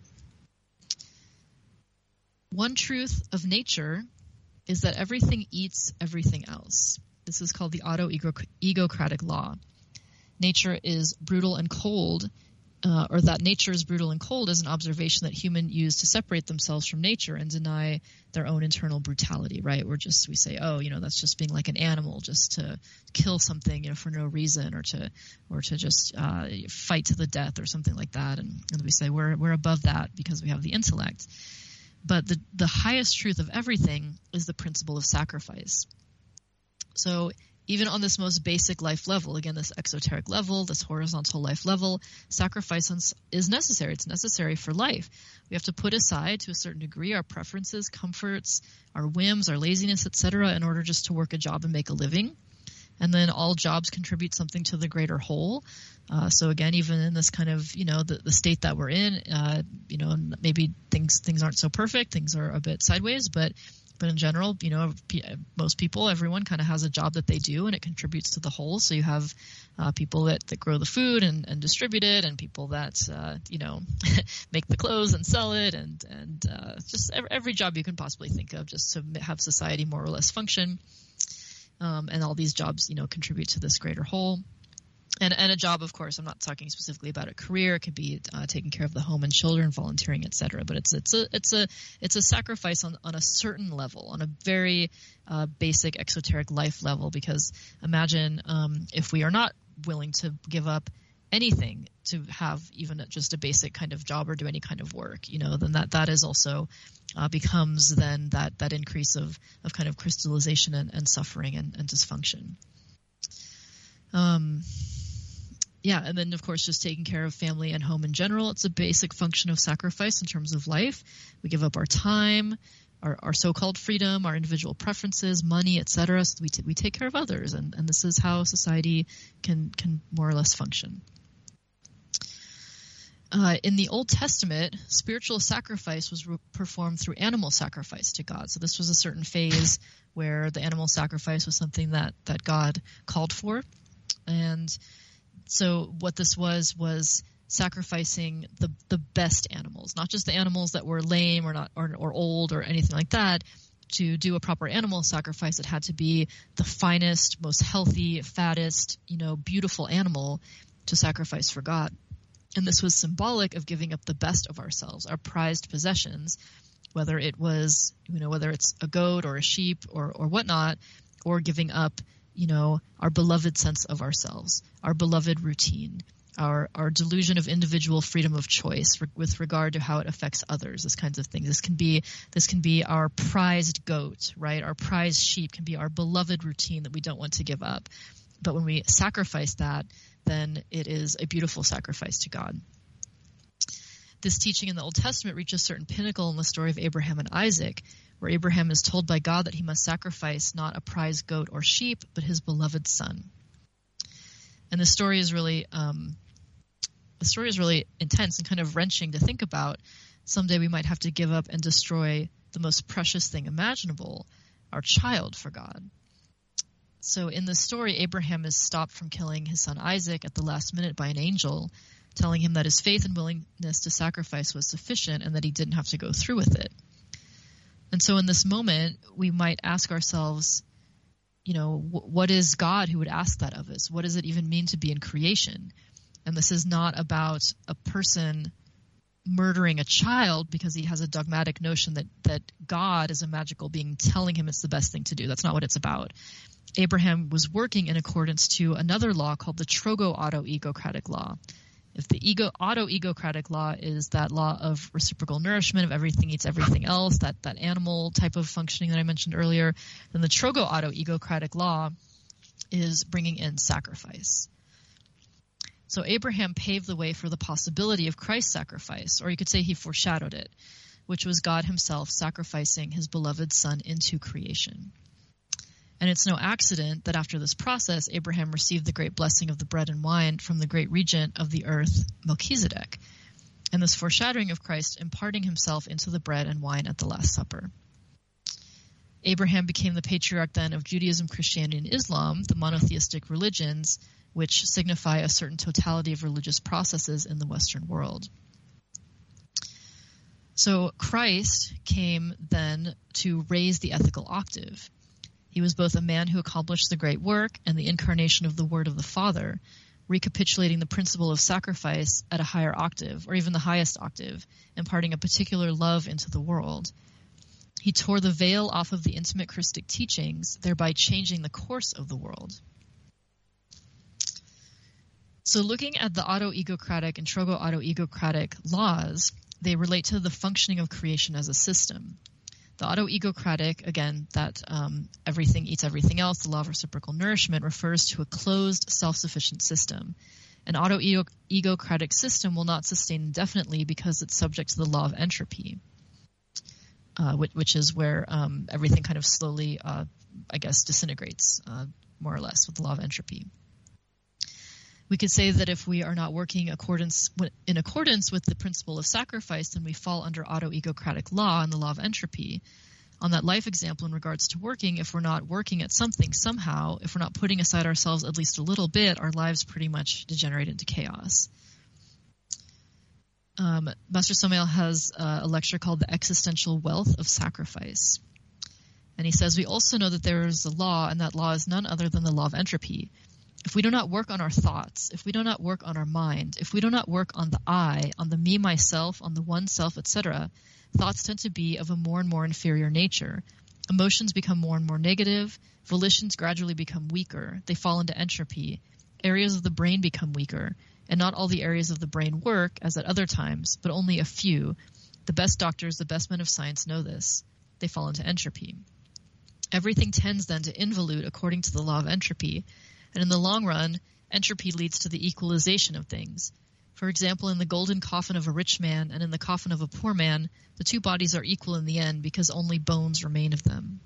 One truth of nature is that everything eats everything else. This is called the auto-egocratic law. Nature is brutal and cold, uh, or that nature is brutal and cold is an observation that humans use to separate themselves from nature and deny their own internal brutality, right? We're just, we say, oh, you know, that's just being like an animal, just to kill something, you know, for no reason, or to, or to just uh, fight to the death or something like that. And, and we say we're we're above that because we have the intellect. But the, the highest truth of everything is the principle of sacrifice. So even on this most basic life level, again, this exoteric level, this horizontal life level, sacrifice is necessary. It's necessary for life. We have to put aside, to a certain degree, our preferences, comforts, our whims, our laziness, et cetera, in order just to work a job and make a living. And then all jobs contribute something to the greater whole. Uh, so again, even in this kind of, you know, the, the state that we're in, uh, you know, maybe things things aren't so perfect, things are a bit sideways, but but in general, you know, most people, everyone kind of has a job that they do, and it contributes to the whole. So you have uh, people that, that grow the food and, and distribute it, and people that, uh, you know, make the clothes and sell it, and and uh, just every, every job you can possibly think of, just to have society more or less function. Um, and all these jobs, you know, contribute to this greater whole. And, and a job, of course, I'm not talking specifically about a career. It could be uh, taking care of the home and children, volunteering, et cetera. But it's it's a it's a it's a sacrifice on, on a certain level, on a very uh, basic exoteric life level. Because imagine um, if we are not willing to give up anything to have even just a basic kind of job or do any kind of work, you know, then that that is also uh, becomes then that that increase of of kind of crystallization and, and suffering and, and dysfunction. Um, yeah, and then of course just taking care of family and home in general. It's a basic function of sacrifice in terms of life. We give up our time, our, our so-called freedom, our individual preferences, money, et cetera. So we t- we take care of others, and, and this is how society can can more or less function. Uh, in the Old Testament, spiritual sacrifice was re- performed through animal sacrifice to God. So this was a certain phase where the animal sacrifice was something that, that God called for. And so what this was was sacrificing the the best animals, not just the animals that were lame or not or, or old or anything like that. To do a proper animal sacrifice, it had to be the finest, most healthy, fattest, you know, beautiful animal to sacrifice for God. And this was symbolic of giving up the best of ourselves, our prized possessions, whether it was, you know, whether it's a goat or a sheep or, or whatnot, or giving up, you know, our beloved sense of ourselves, our beloved routine, our, our delusion of individual freedom of choice re- with regard to how it affects others, this kinds of things. This can be, this can be our prized goat, right? Our prized sheep can be our beloved routine that we don't want to give up. But when we sacrifice that, then it is a beautiful sacrifice to God. This teaching in the Old Testament reaches a certain pinnacle in the story of Abraham and Isaac, where Abraham is told by God that he must sacrifice not a prize goat or sheep, but his beloved son. And the story is really um, the story is really intense and kind of wrenching to think about. Someday we might have to give up and destroy the most precious thing imaginable, our child, for God. So in the story, Abraham is stopped from killing his son Isaac at the last minute by an angel, telling him that his faith and willingness to sacrifice was sufficient and that he didn't have to go through with it. And so in this moment, we might ask ourselves, you know, w- what is God who would ask that of us? What does it even mean to be in creation? And this is not about a person murdering a child because he has a dogmatic notion that, that God is a magical being telling him it's the best thing to do. That's not what it's about. Abraham was working in accordance to another law called the Trogo-Auto-Egocratic law. If the ego auto-egocratic law is that law of reciprocal nourishment, of everything eats everything else, that, that animal type of functioning that I mentioned earlier, then the Trogo-Auto-Egocratic law is bringing in sacrifice. So Abraham paved the way for the possibility of Christ's sacrifice, or you could say he foreshadowed it, which was God himself sacrificing his beloved son into creation. And it's no accident that after this process, Abraham received the great blessing of the bread and wine from the great regent of the earth, Melchizedek, and this foreshadowing of Christ imparting himself into the bread and wine at the Last Supper. Abraham became the patriarch then of Judaism, Christianity, and Islam, the monotheistic religions, which signify a certain totality of religious processes in the Western world. So Christ came then to raise the ethical octave. He was both a man who accomplished the great work and the incarnation of the Word of the Father, recapitulating the principle of sacrifice at a higher octave, or even the highest octave, imparting a particular love into the world. He tore the veil off of the intimate Christic teachings, thereby changing the course of the world. So looking at the auto-egocratic and trogo-auto-egocratic laws, they relate to the functioning of creation as a system. The auto-egocratic, again, that um, everything eats everything else, the law of reciprocal nourishment, refers to a closed, self-sufficient system. An auto-egocratic system will not sustain indefinitely because it's subject to the law of entropy, uh, which, which is where um, everything kind of slowly, uh, I guess, disintegrates, uh, more or less, with the law of entropy. We could say that if we are not working accordance, in accordance with the principle of sacrifice, then we fall under auto-egocratic law and the law of entropy. On that life example in regards to working, if we're not working at something somehow, if we're not putting aside ourselves at least a little bit, our lives pretty much degenerate into chaos. Um, Master Samael has uh, a lecture called The Existential Wealth of Sacrifice. And he says, we also know that there is a law, and that law is none other than the law of entropy. If we do not work on our thoughts, if we do not work on our mind, if we do not work on the I, on the me, myself, on the one self, et cetera, thoughts tend to be of a more and more inferior nature. Emotions become more and more negative. Volitions gradually become weaker. They fall into entropy. Areas of the brain become weaker. And not all the areas of the brain work, as at other times, but only a few. The best doctors, the best men of science know this. They fall into entropy. Everything tends then to involute according to the law of entropy. And in the long run, entropy leads to the equalization of things. For example, in the golden coffin of a rich man and in the coffin of a poor man, the two bodies are equal in the end because only bones remain of them.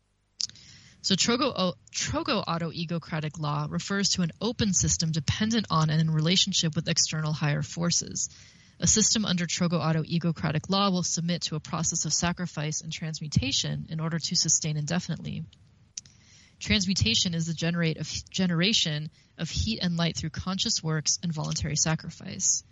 So trogo, trogo-auto-egocratic law refers to an open system dependent on and in relationship with external higher forces. A system under trogo-auto-egocratic law will submit to a process of sacrifice and transmutation in order to sustain indefinitely. Transmutation is the generate of, generation of heat and light through conscious works and voluntary sacrifice.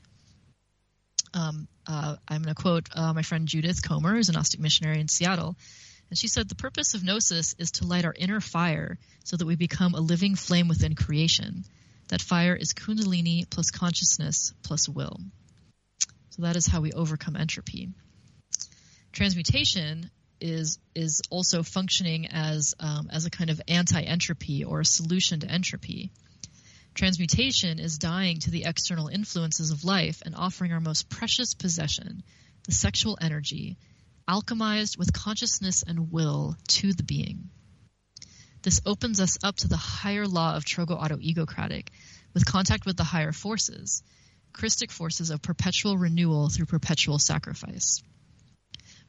Um, uh, I'm going to quote uh, my friend Judith Comer, who's a Gnostic missionary in Seattle. And she said, the purpose of Gnosis is to light our inner fire so that we become a living flame within creation. That fire is Kundalini plus consciousness plus will. So that is how we overcome entropy. Transmutation is is also functioning as um, as a kind of anti-entropy or a solution to entropy. Transmutation is dying to the external influences of life and offering our most precious possession, the sexual energy, alchemized with consciousness and will to the being. This opens us up to the higher law of trogo-auto-egocratic, with contact with the higher forces, Christic forces of perpetual renewal through perpetual sacrifice.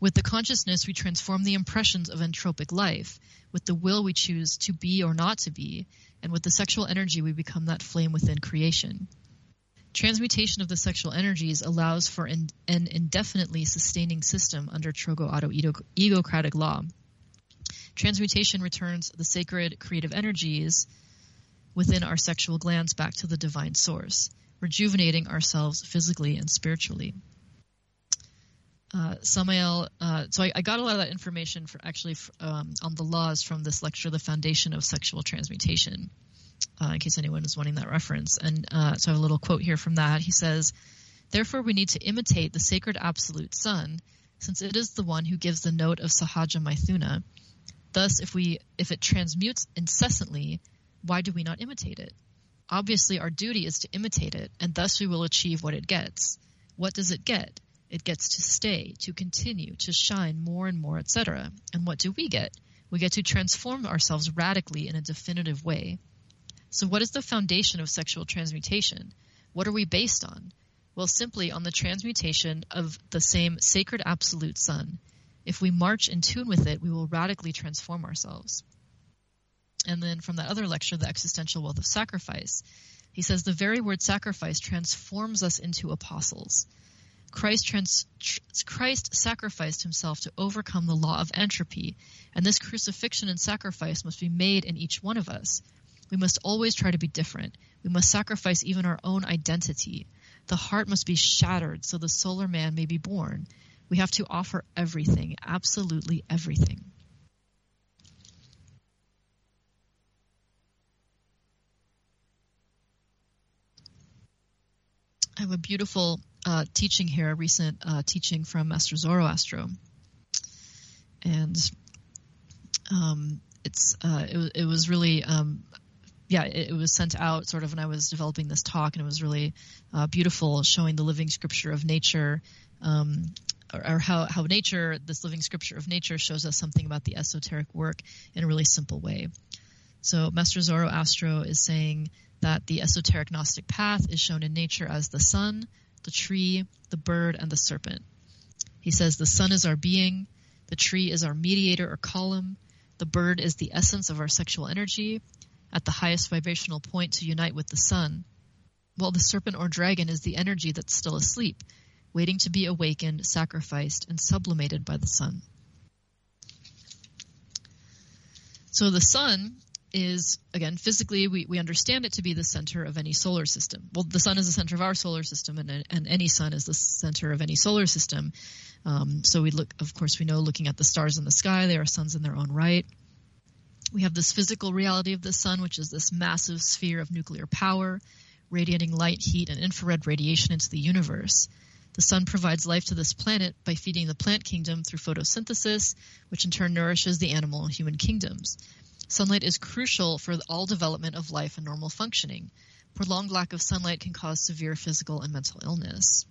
With the consciousness, we transform the impressions of entropic life. With the will, we choose to be or not to be. And with the sexual energy, we become that flame within creation. Transmutation of the sexual energies allows for in, an indefinitely sustaining system under Trogo-Auto-Egocratic law. Transmutation returns the sacred creative energies within our sexual glands back to the divine source, rejuvenating ourselves physically and spiritually. Uh, Samael, uh, so I, I got a lot of that information for actually um, on the laws from this lecture, The Foundation of Sexual Transmutation, uh, in case anyone is wanting that reference. And uh, so I have a little quote here from that. He says, "Therefore we need to imitate the sacred absolute sun, since it is the one who gives the note of Sahaja Maithuna. Thus, if we if it transmutes incessantly, why do we not imitate it? Obviously, our duty is to imitate it, and thus we will achieve what it gets. What does it get? It gets to stay, to continue, to shine more and more, et cetera. And what do we get? We get to transform ourselves radically in a definitive way. So what is the foundation of sexual transmutation? What are we based on? Well, simply on the transmutation of the same sacred absolute sun. If we march in tune with it, we will radically transform ourselves." And then from that other lecture, The Existential Wealth of Sacrifice, he says, "The very word sacrifice transforms us into apostles. Christ, trans, tr- Christ sacrificed himself to overcome the law of entropy, and this crucifixion and sacrifice must be made in each one of us. We must always try to be different. We must sacrifice even our own identity. The heart must be shattered so the solar man may be born. We have to offer everything, absolutely everything." I have a beautiful uh, teaching here, a recent uh, teaching from Master Zoroastro, and um, it's uh, it, it was really um, yeah it, it was sent out sort of when I was developing this talk, and it was really uh, beautiful, showing the living scripture of nature, um, or, or how how nature, this living scripture of nature, shows us something about the esoteric work in a really simple way. So Master Zoroastro is saying that the esoteric Gnostic path is shown in nature as the sun, the tree, the bird, and the serpent. He says the sun is our being, the tree is our mediator or column, the bird is the essence of our sexual energy, at the highest vibrational point to unite with the sun, while the serpent or dragon is the energy that's still asleep, waiting to be awakened, sacrificed, and sublimated by the sun. So the sun is, again, physically, we, we understand it to be the center of any solar system. Well, the sun is the center of our solar system, and, and any sun is the center of any solar system. Um, so we look, of course, we know looking at the stars in the sky, they are suns in their own right. We have this physical reality of the sun, which is this massive sphere of nuclear power, radiating light, heat, and infrared radiation into the universe. The sun provides life to this planet by feeding the plant kingdom through photosynthesis, which in turn nourishes the animal and human kingdoms. Sunlight is crucial for all development of life and normal functioning. Prolonged lack of sunlight can cause severe physical and mental illness.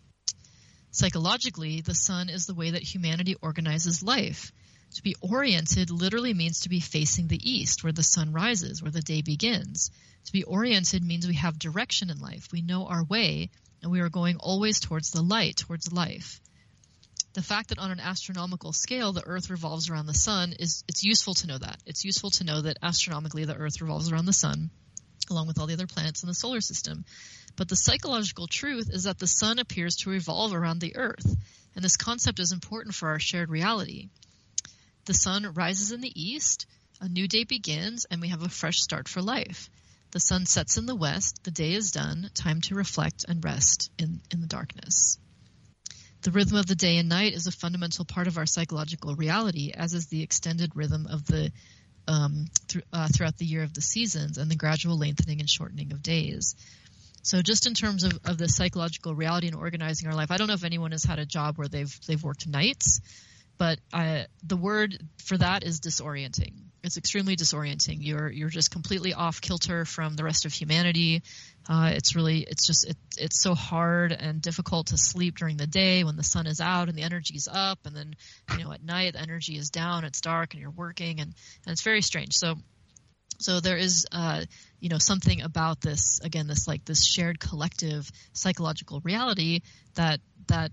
Psychologically, the sun is the way that humanity organizes life. To be oriented literally means to be facing the east, where the sun rises, where the day begins. To be oriented means we have direction in life. We know our way, and we are going always towards the light, towards life. The fact that on an astronomical scale the Earth revolves around the sun, is it's useful to know that. It's useful to know that astronomically the Earth revolves around the sun, along with all the other planets in the solar system. But the psychological truth is that the sun appears to revolve around the Earth, and this concept is important for our shared reality. The sun rises in the east, a new day begins, and we have a fresh start for life. The sun sets in the west, the day is done, time to reflect and rest in, in the darkness. The rhythm of the day and night is a fundamental part of our psychological reality, as is the extended rhythm of the um, th- uh, throughout the year of the seasons and the gradual lengthening and shortening of days. So just in terms of, of the psychological reality and organizing our life, I don't know if anyone has had a job where they've they've worked nights, but uh, the word for that is disorienting. It's extremely disorienting. You're you're just completely off kilter from the rest of humanity. Uh, it's really it's just it, it's so hard and difficult to sleep during the day when the sun is out and the energy's up, and then you know at night the energy is down, it's dark, and you're working, and, and it's very strange. So so there is uh, you know something about this, again, this like this shared collective psychological reality that that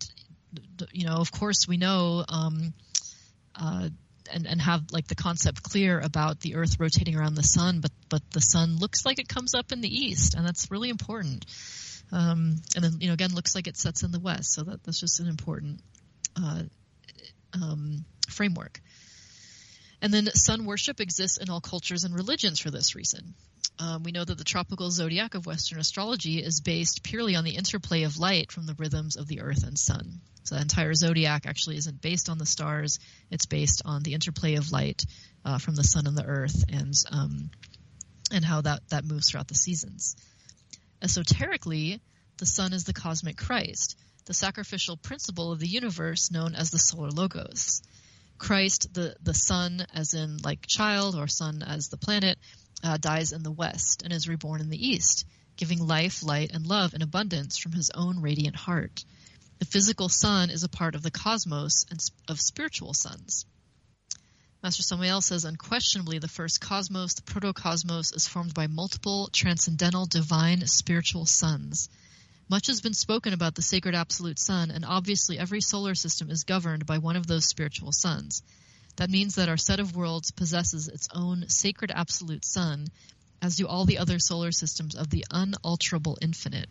you know, of course we know, um, uh, and, and have like the concept clear about the Earth rotating around the sun, but, but the sun looks like it comes up in the east, and that's really important. Um, and then, you know, again, looks like it sets in the west, so that, that's just an important uh, um, framework. And then sun worship exists in all cultures and religions for this reason. Um, we know that the tropical zodiac of Western astrology is based purely on the interplay of light from the rhythms of the Earth and sun. So the entire zodiac actually isn't based on the stars. It's based on the interplay of light uh, from the sun and the Earth, and um, and how that, that moves throughout the seasons. Esoterically, the sun is the cosmic Christ, the sacrificial principle of the universe known as the solar logos. Christ, the, the sun as in like child, or sun as the planet, uh, dies in the west and is reborn in the east, giving life, light, and love in abundance from his own radiant heart. The physical sun is a part of the cosmos and of spiritual suns. Master Samael says, unquestionably, the first cosmos, the protocosmos, is formed by multiple, transcendental, divine, spiritual suns. Much has been spoken about the sacred absolute sun, and obviously every solar system is governed by one of those spiritual suns. That means that our set of worlds possesses its own sacred absolute sun, as do all the other solar systems of the unalterable infinite.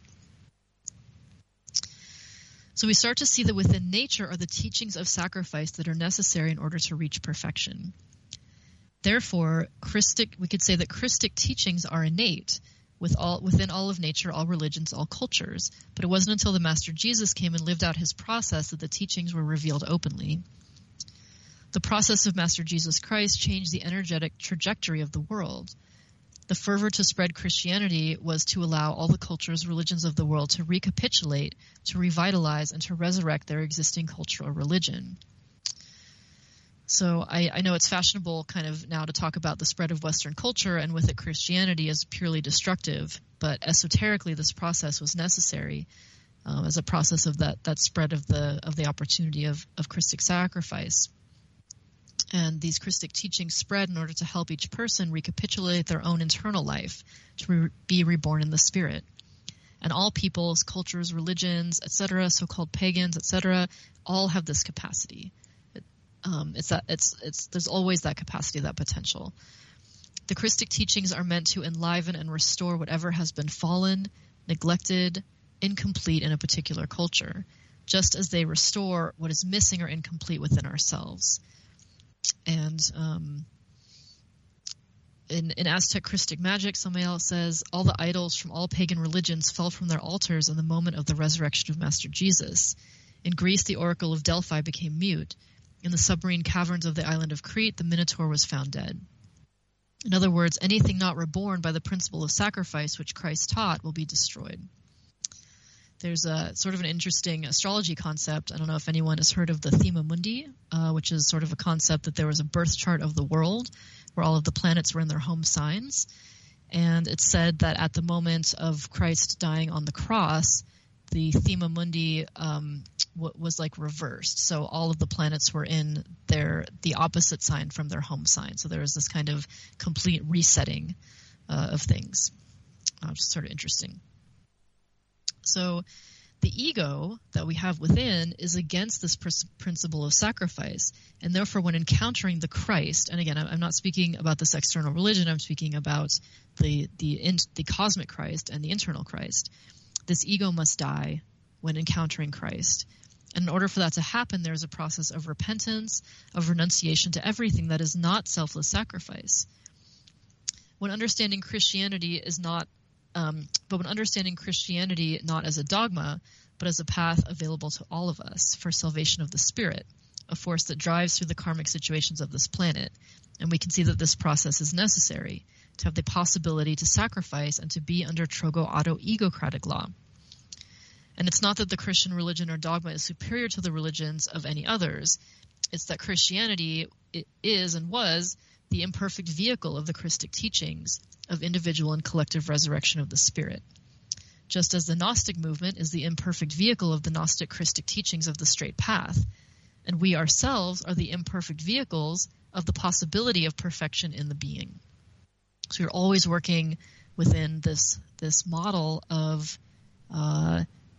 So we start to see that within nature are the teachings of sacrifice that are necessary in order to reach perfection. Therefore, Christic, we could say that Christic teachings are innate with all, within all of nature, all religions, all cultures. But it wasn't until the Master Jesus came and lived out his process that the teachings were revealed openly. The process of Master Jesus Christ changed the energetic trajectory of the world. The fervor to spread Christianity was to allow all the cultures, religions of the world to recapitulate, to revitalize, and to resurrect their existing cultural religion. So I, I know it's fashionable kind of now to talk about the spread of Western culture and with it Christianity as purely destructive, but esoterically this process was necessary um, as a process of that, that spread of the of the opportunity of, of Christic sacrifice. And these Christic teachings spread in order to help each person recapitulate their own internal life, to re- be reborn in the spirit. And all peoples, cultures, religions, et cetera, so-called pagans, et cetera, all have this capacity. It, um, it's that it's it's there's always that capacity, that potential. The Christic teachings are meant to enliven and restore whatever has been fallen, neglected, incomplete in a particular culture, just as they restore what is missing or incomplete within ourselves. And um, in, in Aztec Christic magic, Samael says, all the idols from all pagan religions fell from their altars in the moment of the resurrection of Master Jesus. In Greece, the oracle of Delphi became mute. In the submarine caverns of the island of Crete, the Minotaur was found dead. In other words, anything not reborn by the principle of sacrifice which Christ taught will be destroyed. There's a sort of an interesting astrology concept. I don't know if anyone has heard of the Thema Mundi, uh, which is sort of a concept that there was a birth chart of the world where all of the planets were in their home signs. And it's said that at the moment of Christ dying on the cross, the Thema Mundi um, w- was like reversed. So all of the planets were in their the opposite sign from their home sign. So there was this kind of complete resetting uh, of things. Uh, which is sort of interesting. So the ego that we have within is against this pr- principle of sacrifice. And therefore, when encountering the Christ, and again, I'm not speaking about this external religion, I'm speaking about the the, in, the cosmic Christ and the internal Christ. This ego must die when encountering Christ. And in order for that to happen, there's a process of repentance, of renunciation to everything that is not selfless sacrifice. When understanding Christianity is not Um, but when understanding Christianity not as a dogma, but as a path available to all of us for salvation of the spirit, a force that drives through the karmic situations of this planet. And we can see that this process is necessary to have the possibility to sacrifice and to be under Trogo auto-egocratic law. And it's not that the Christian religion or dogma is superior to the religions of any others. It's that Christianity is and was the imperfect vehicle of the Christic teachings of individual and collective resurrection of the spirit. Just as the Gnostic movement is the imperfect vehicle of the Gnostic Christic teachings of the straight path, and we ourselves are the imperfect vehicles of the possibility of perfection in the being. So you're always working within this this model of uh,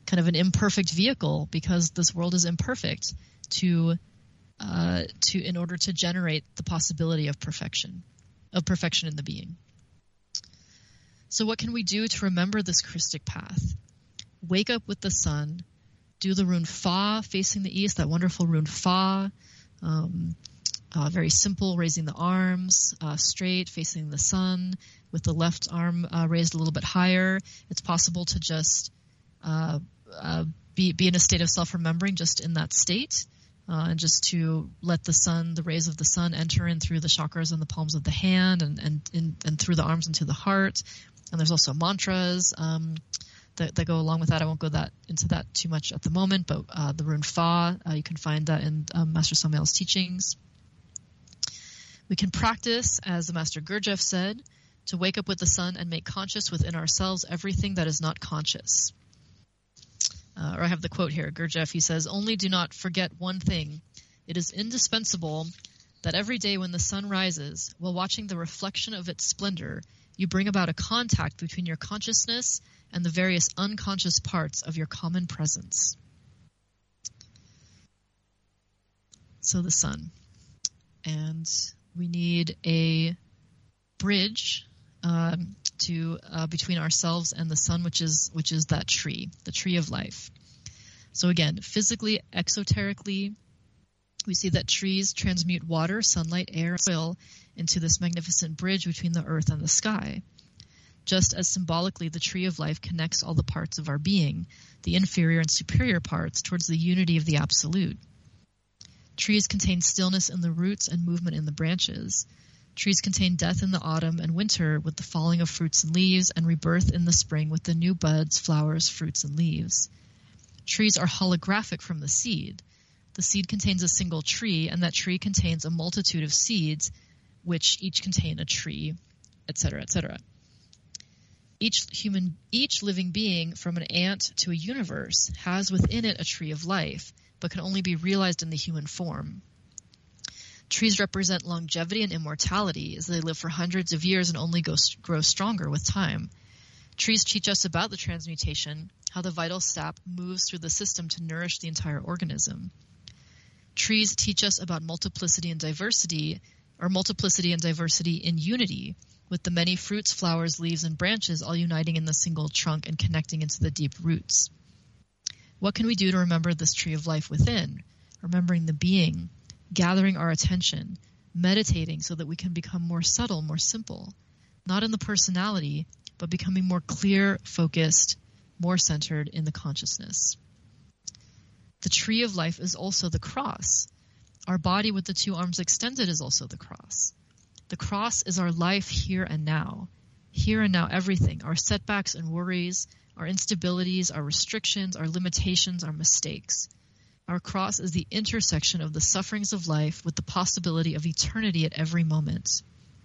kind of an imperfect vehicle, because this world is imperfect, to uh, to in order to generate the possibility of perfection, of perfection in the being. So what can we do to remember this Christic path? Wake up with the sun, do the rune Fa facing the east, that wonderful rune Fa, um, uh, very simple, raising the arms uh, straight, facing the sun, with the left arm uh, raised a little bit higher. It's possible to just uh, uh, be, be in a state of self-remembering just in that state, uh, and just to let the sun, the rays of the sun enter in through the chakras and the palms of the hand, and, and, in, and through the arms into the heart. And there's also mantras um, that, that go along with that. I won't go that into that too much at the moment, but uh, the rune Fa, uh, you can find that in um, Master Samael's teachings. We can practice, as the Master Gurdjieff said, to wake up with the sun and make conscious within ourselves everything that is not conscious. Uh, or I have the quote here, Gurdjieff, he says, "Only do not forget one thing. It is indispensable that every day when the sun rises, while watching the reflection of its splendor, you bring about a contact between your consciousness and the various unconscious parts of your common presence." So the sun. And we need a bridge um, to uh, between ourselves and the sun, which is which is that tree, the tree of life. So again, physically, exoterically, we see that trees transmute water, sunlight, air, and oil into this magnificent bridge between the earth and the sky. Just as symbolically, the tree of life connects all the parts of our being, the inferior and superior parts, towards the unity of the absolute. Trees contain stillness in the roots and movement in the branches. Trees contain death in the autumn and winter with the falling of fruits and leaves, and rebirth in the spring with the new buds, flowers, fruits, and leaves. Trees are holographic from the seed. The seed contains a single tree, and that tree contains a multitude of seeds, which each contain a tree, et cetera, et cetera. Each human, each living being, from an ant to a universe, has within it a tree of life, but can only be realized in the human form. Trees represent longevity and immortality, as they live for hundreds of years and only go, grow stronger with time. Trees teach us about the transmutation, how the vital sap moves through the system to nourish the entire organism. Trees teach us about multiplicity and diversity, or multiplicity and diversity in unity, with the many fruits, flowers, leaves, and branches all uniting in the single trunk and connecting into the deep roots. What can we do to remember this tree of life within? Remembering the being, gathering our attention, meditating so that we can become more subtle, more simple, not in the personality, but becoming more clear, focused, more centered in the consciousness. The tree of life is also the cross. Our body with the two arms extended is also the cross. The cross is our life here and now. Here and now everything, our setbacks and worries, our instabilities, our restrictions, our limitations, our mistakes. Our cross is the intersection of the sufferings of life with the possibility of eternity at every moment.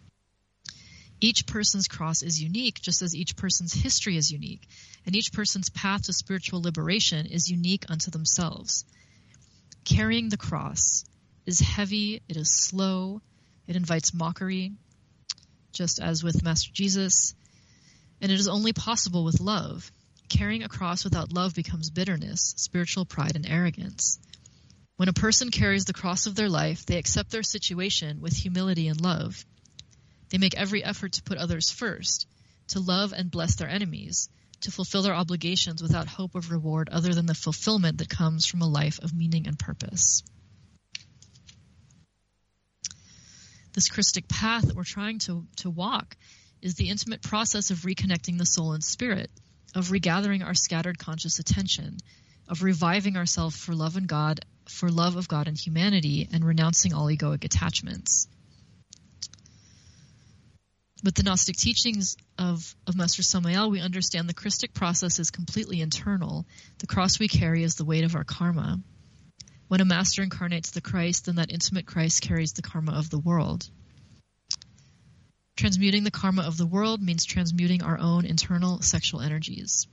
Each person's cross is unique, just as each person's history is unique, and each person's path to spiritual liberation is unique unto themselves. Carrying the cross is heavy, it is slow, it invites mockery, just as with Master Jesus, and it is only possible with love. Carrying a cross without love becomes bitterness, spiritual pride, and arrogance. When a person carries the cross of their life, they accept their situation with humility and love. They make every effort to put others first, to love and bless their enemies, to fulfill their obligations without hope of reward other than the fulfillment that comes from a life of meaning and purpose. This Christic path that we're trying to, to walk is the intimate process of reconnecting the soul and spirit, of regathering our scattered conscious attention, of reviving ourselves for love and God, for love of God and humanity, and renouncing all egoic attachments. With the Gnostic teachings of, of Master Samael, we understand the Christic process is completely internal. The cross we carry is the weight of our karma. When a master incarnates the Christ, then that intimate Christ carries the karma of the world. Transmuting the karma of the world means transmuting our own internal sexual energies.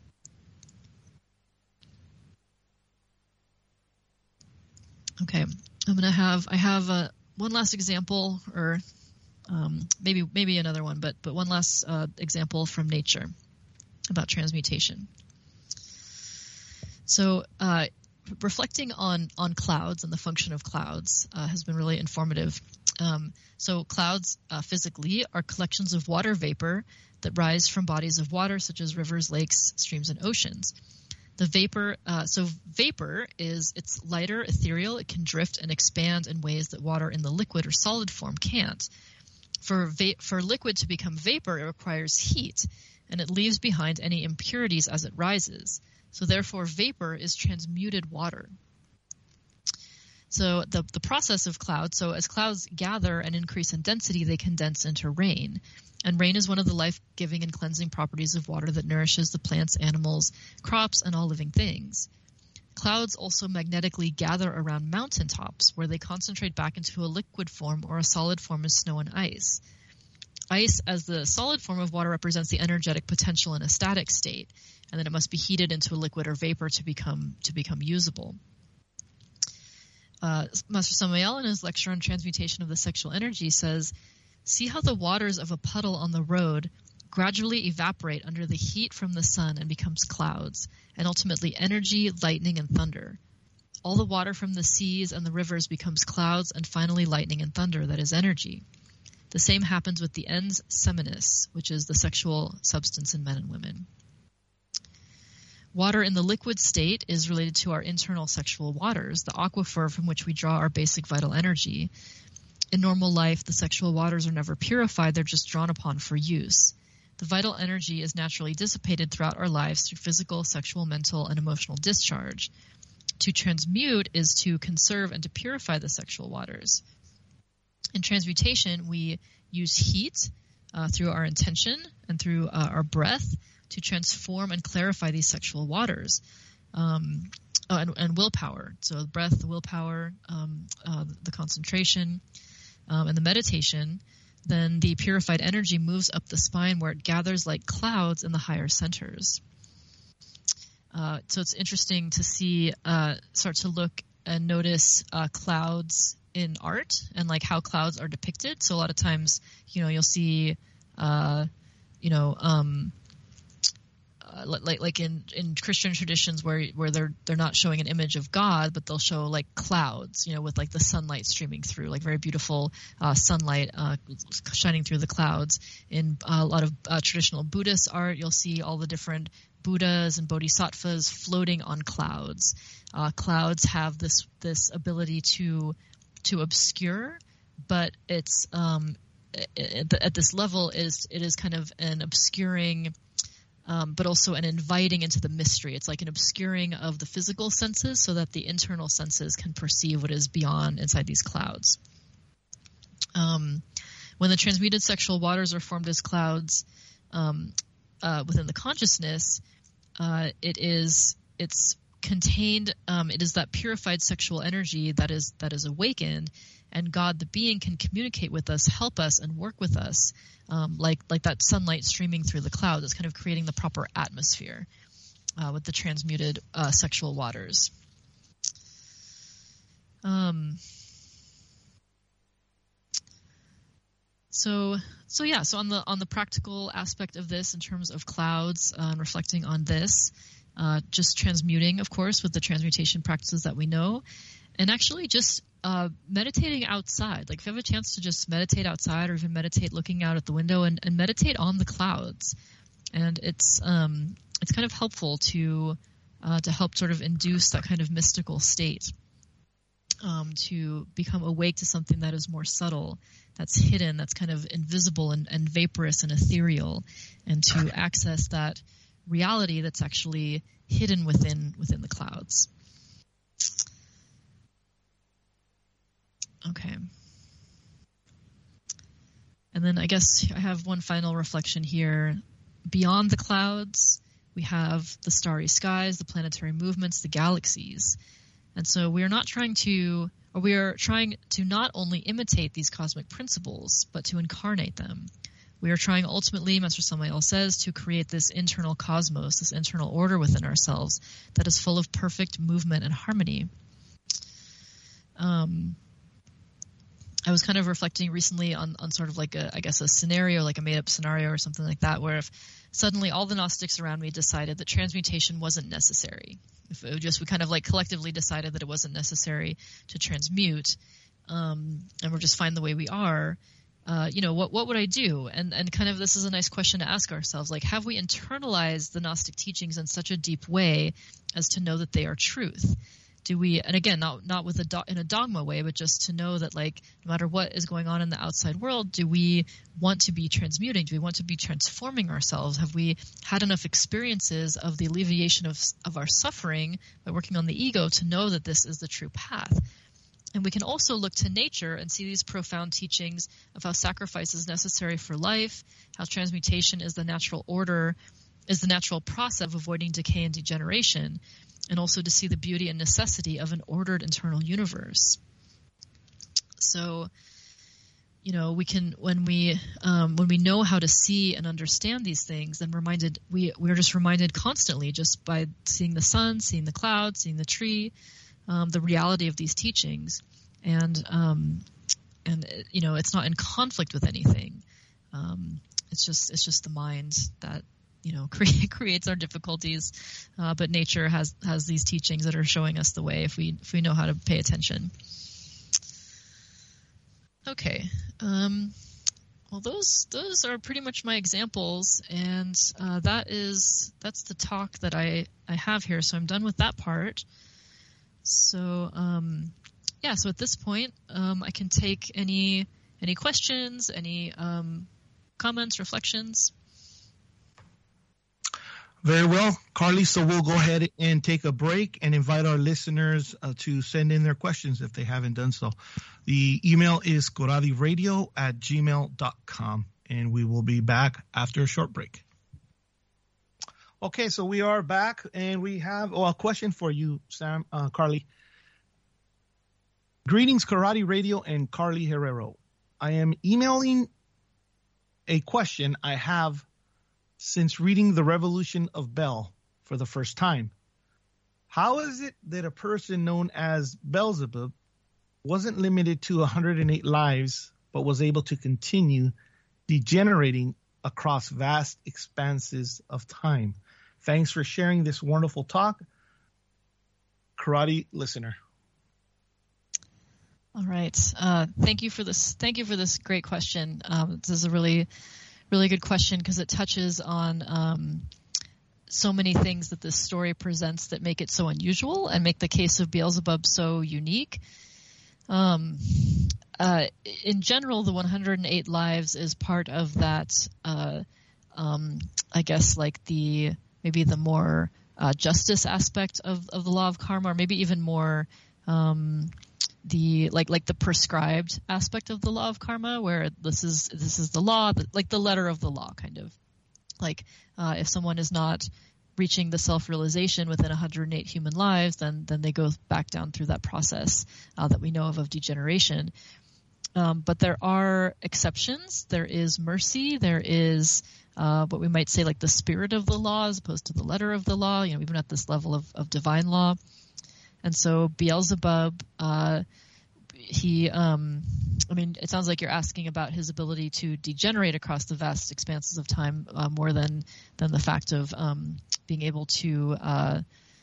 Okay, I'm gonna have I have uh, one last example, or um, maybe maybe another one, but but one last uh, example from nature about transmutation. So uh, reflecting on, on clouds and the function of clouds uh, has been really informative. Um, so clouds uh, physically are collections of water vapor that rise from bodies of water such as rivers, lakes, streams, and oceans. The vapor, uh, so vapor is, it's lighter, ethereal, it can drift and expand in ways that water in the liquid or solid form can't. For, va- for liquid to become vapor, it requires heat, and it leaves behind any impurities as it rises. So therefore, vapor is transmuted water. So the, the process of clouds, so as clouds gather and increase in density, they condense into rain. And rain is one of the life-giving and cleansing properties of water that nourishes the plants, animals, crops, and all living things. Clouds also magnetically gather around mountaintops, where they concentrate back into a liquid form or a solid form as snow and ice. Ice, as the solid form of water, represents the energetic potential in a static state, and then it must be heated into a liquid or vapor to become to become usable. Uh, Master Samael, in his lecture on transmutation of the sexual energy, says, "See how the waters of a puddle on the road gradually evaporate under the heat from the sun and becomes clouds, and ultimately energy, lightning, and thunder. All the water from the seas and the rivers becomes clouds, and finally lightning and thunder, that is energy. The same happens with the ens seminis, which is the sexual substance in men and women." Water in the liquid state is related to our internal sexual waters, the aquifer from which we draw our basic vital energy. In normal life, the sexual waters are never purified, they're just drawn upon for use. The vital energy is naturally dissipated throughout our lives through physical, sexual, mental, and emotional discharge. To transmute is to conserve and to purify the sexual waters. In transmutation, we use heat uh, through our intention and through uh, our breath to transform and clarify these sexual waters, um, uh, and, and willpower. So the breath, the willpower, um, uh, the concentration, um, and the meditation. Then the purified energy moves up the spine where it gathers like clouds in the higher centers. Uh, so it's interesting to see, uh, start to look and notice uh, clouds in art and like how clouds are depicted. So a lot of times, you know, you'll see, uh, you know, um, uh, like like in, in Christian traditions where where they're they're not showing an image of God, but they'll show like clouds, you know, with like the sunlight streaming through, like very beautiful uh, sunlight uh, shining through the clouds. In uh, a lot of uh, traditional Buddhist art, you'll see all the different Buddhas and Bodhisattvas floating on clouds. Uh, clouds have this this ability to to obscure, but it's um, at, at this level is it is kind of an obscuring, um, but also an inviting into the mystery. It's like an obscuring of the physical senses so that the internal senses can perceive what is beyond inside these clouds. Um, when the transmuted sexual waters are formed as clouds um, uh, within the consciousness, uh, it is it's contained. Um, it is that purified sexual energy that is that is awakened, and God, the being, can communicate with us, help us, and work with us, um, like like that sunlight streaming through the clouds. It's kind of creating the proper atmosphere uh, with the transmuted uh, sexual waters. Um. So, so yeah. So on the on the practical aspect of this, in terms of clouds, uh, reflecting on this, uh, just transmuting, of course, with the transmutation practices that we know, and actually just uh, meditating outside. Like if you have a chance to just meditate outside, or even meditate looking out at the window, and, and meditate on the clouds, and it's um, it's kind of helpful to uh, to help sort of induce that kind of mystical state. Um, to become awake to something that is more subtle, that's hidden, that's kind of invisible and, and vaporous and ethereal, and to access that reality that's actually hidden within within the clouds. Okay. And then I guess I have one final reflection here. Beyond the clouds, we have the starry skies, the planetary movements, the galaxies. And so we are not trying to, or we are trying to not only imitate these cosmic principles, but to incarnate them. We are trying ultimately, Master Samael says, to create this internal cosmos, this internal order within ourselves that is full of perfect movement and harmony. Um, I was kind of reflecting recently on, on sort of like a, I guess, a scenario, like a made up scenario or something like that, where if suddenly all the Gnostics around me decided that transmutation wasn't necessary, if it just we kind of like collectively decided that it wasn't necessary to transmute, um, and we're just fine the way we are, uh, you know, what what would I do? And and kind of this is a nice question to ask ourselves, like, have we internalized the Gnostic teachings in such a deep way as to know that they are truth? Do we, and again, not not with a do, in a dogma way, but just to know that, like, no matter what is going on in the outside world, do we want to be transmuting? Do we want to be transforming ourselves? Have we had enough experiences of the alleviation of of our suffering by working on the ego to know that this is the true path? And we can also look to nature and see these profound teachings of how sacrifice is necessary for life, how transmutation is the natural order, is the natural process of avoiding decay and degeneration, and also to see the beauty and necessity of an ordered internal universe. So, you know, we can, when we um, when we know how to see and understand these things, then reminded we we're just reminded constantly, just by seeing the sun, seeing the clouds, seeing the tree, um, the reality of these teachings, and um, and you know, it's not in conflict with anything. Um, it's just it's just the mind that, you know, create, creates our difficulties, uh, but nature has has these teachings that are showing us the way if we if we know how to pay attention. Okay, um, well, those those are pretty much my examples, and uh, that is that's the talk that I I have here. So I'm done with that part. So um, yeah, so at this point, um, I can take any any questions, any um, comments, reflections. Very well, Carly. So we'll go ahead and take a break and invite our listeners uh, to send in their questions if they haven't done so. The email is coradiradio at gmail dot com, and we will be back after a short break. Okay, so we are back, and we have oh, a question for you, Sam, uh, Carly. Greetings, Karate Radio and Carly Herrero. I am emailing a question I have since reading The Revolution of Bel for the first time. How is it that a person known as Beelzebub wasn't limited to one hundred eight lives, but was able to continue degenerating across vast expanses of time? Thanks for sharing this wonderful talk, Karate listener. All right. Uh, thank you for this. Thank you for this great question. Um, this is a really Really good question, because it touches on um, so many things that this story presents that make it so unusual and make the case of Beelzebub so unique. Um, uh, in general, the one hundred eight lives is part of that, uh, um, I guess, like the maybe the more uh, justice aspect of, of the law of karma, or maybe even more um, the like like the prescribed aspect of the law of karma, where this is this is the law, like the letter of the law, kind of like uh, if someone is not reaching the self-realization within one hundred eight human lives, then then they go back down through that process uh, that we know of of degeneration. Um, but there are exceptions. There is mercy. There is uh, what we might say like the spirit of the law as opposed to the letter of the law. You know, even at this level of, of divine law. And so Beelzebub, uh, he, um, I mean, it sounds like you're asking about his ability to degenerate across the vast expanses of time uh, more than than the fact of um, being able to uh,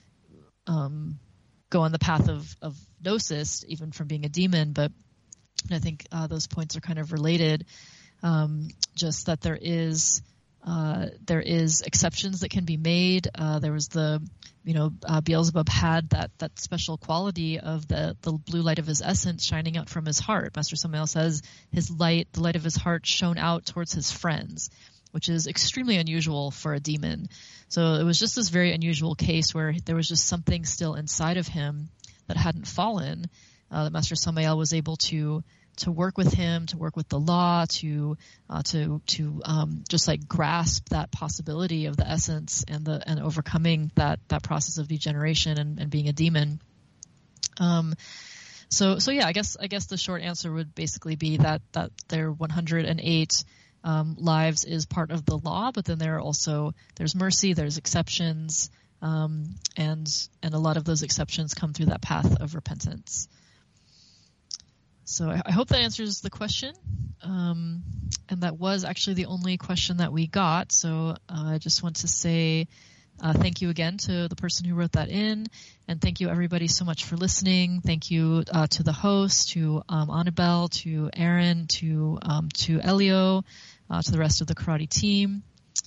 um, go on the path of, of gnosis, even from being a demon. But I think uh, those points are kind of related, um, just that there is uh, there is exceptions that can be made. Uh, there was the You know, uh, Beelzebub had that that special quality of the, the blue light of his essence shining out from his heart. Master Samael says his light, the light of his heart, shone out towards his friends, which is extremely unusual for a demon. So it was just this very unusual case where there was just something still inside of him that hadn't fallen, uh, that Master Samael was able to to work with him, to work with the law, to uh, to to um, just like grasp that possibility of the essence and the and overcoming that that process of degeneration and, and being a demon. Um, so so yeah, I guess I guess the short answer would basically be that that their one hundred eight um, lives is part of the law, but then there are also there's mercy, there's exceptions, um, and and a lot of those exceptions come through that path of repentance. so I, I hope that answers the question. Um, and that was actually the only question that we got. So uh, I just want to say uh, thank you again to the person who wrote that in. And thank you everybody so much for listening. Thank you uh, to the host, to um, Annabelle, to Aaron, to um, to Elio, uh, to the rest of the karate team.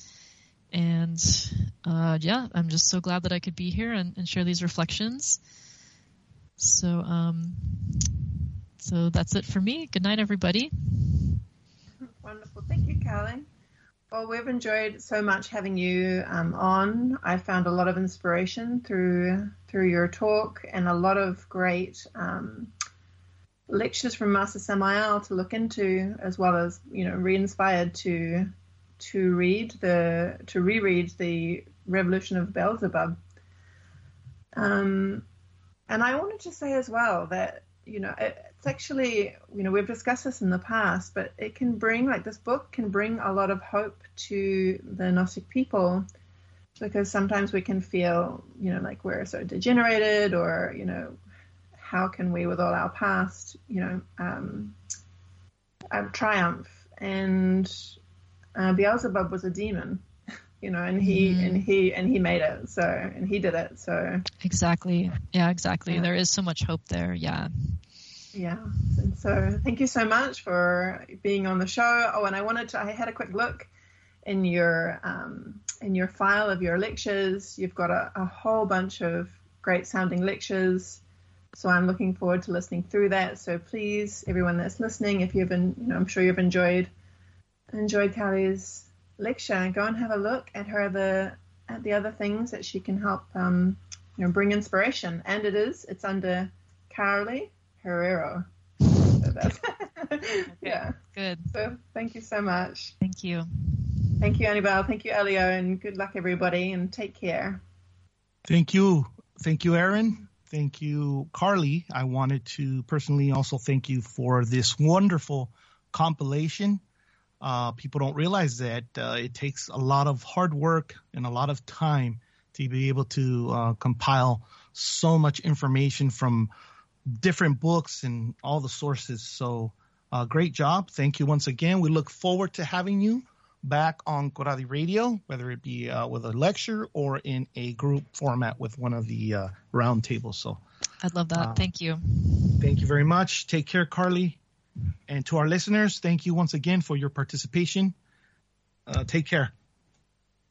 And uh, yeah, I'm just so glad that I could be here and, and share these reflections. So um, so that's it for me. Good night, everybody. Wonderful. Thank you, Carly. Well, we've enjoyed so much having you um, on. I found a lot of inspiration through through your talk and a lot of great um, lectures from Master Samael to look into, as well as, you know, re-inspired to to read the to reread the Revolution of Beelzebub. Um, and I wanted to say as well that, you know, it's actually, you know, we've discussed this in the past, but it can bring, like, this book can bring a lot of hope to the Gnostic people, because sometimes we can feel, you know, like we're so degenerated, or, you know, how can we, with all our past, you know, um, uh, triumph? And uh, Beelzebub was a demon, you know, and he mm. and he and he made it. So, and he did it. So exactly, yeah, exactly. Yeah. There is so much hope there. Yeah. Yeah. And so thank you so much for being on the show. Oh, and I wanted to, I had a quick look in your, um, in your file of your lectures. You've got a, a whole bunch of great sounding lectures. So I'm looking forward to listening through that. So please, everyone that's listening, if you've been, you know, I'm sure you've enjoyed, enjoyed Carly's lecture, go and have a look at her other, at the other things that she can help, um, you know, bring inspiration. And it is, it's under Carly Herrero. So that's okay, yeah. Good. So thank you so much. Thank you. Thank you, Annabelle. Thank you, Elio, and good luck, everybody, and take care. Thank you. Thank you, Aaron. Thank you, Carly. I wanted to personally also thank you for this wonderful compilation. Uh, people don't realize that uh, it takes a lot of hard work and a lot of time to be able to uh, compile so much information from different books and all the sources. So uh, great job. Thank you once again. We look forward to having you back on Koradi Radio, whether it be uh, with a lecture or in a group format with one of the uh, round tables. So I'd love that. Uh, thank you. Thank you very much. Take care, Carly. And to our listeners, thank you once again for your participation. Uh, take care.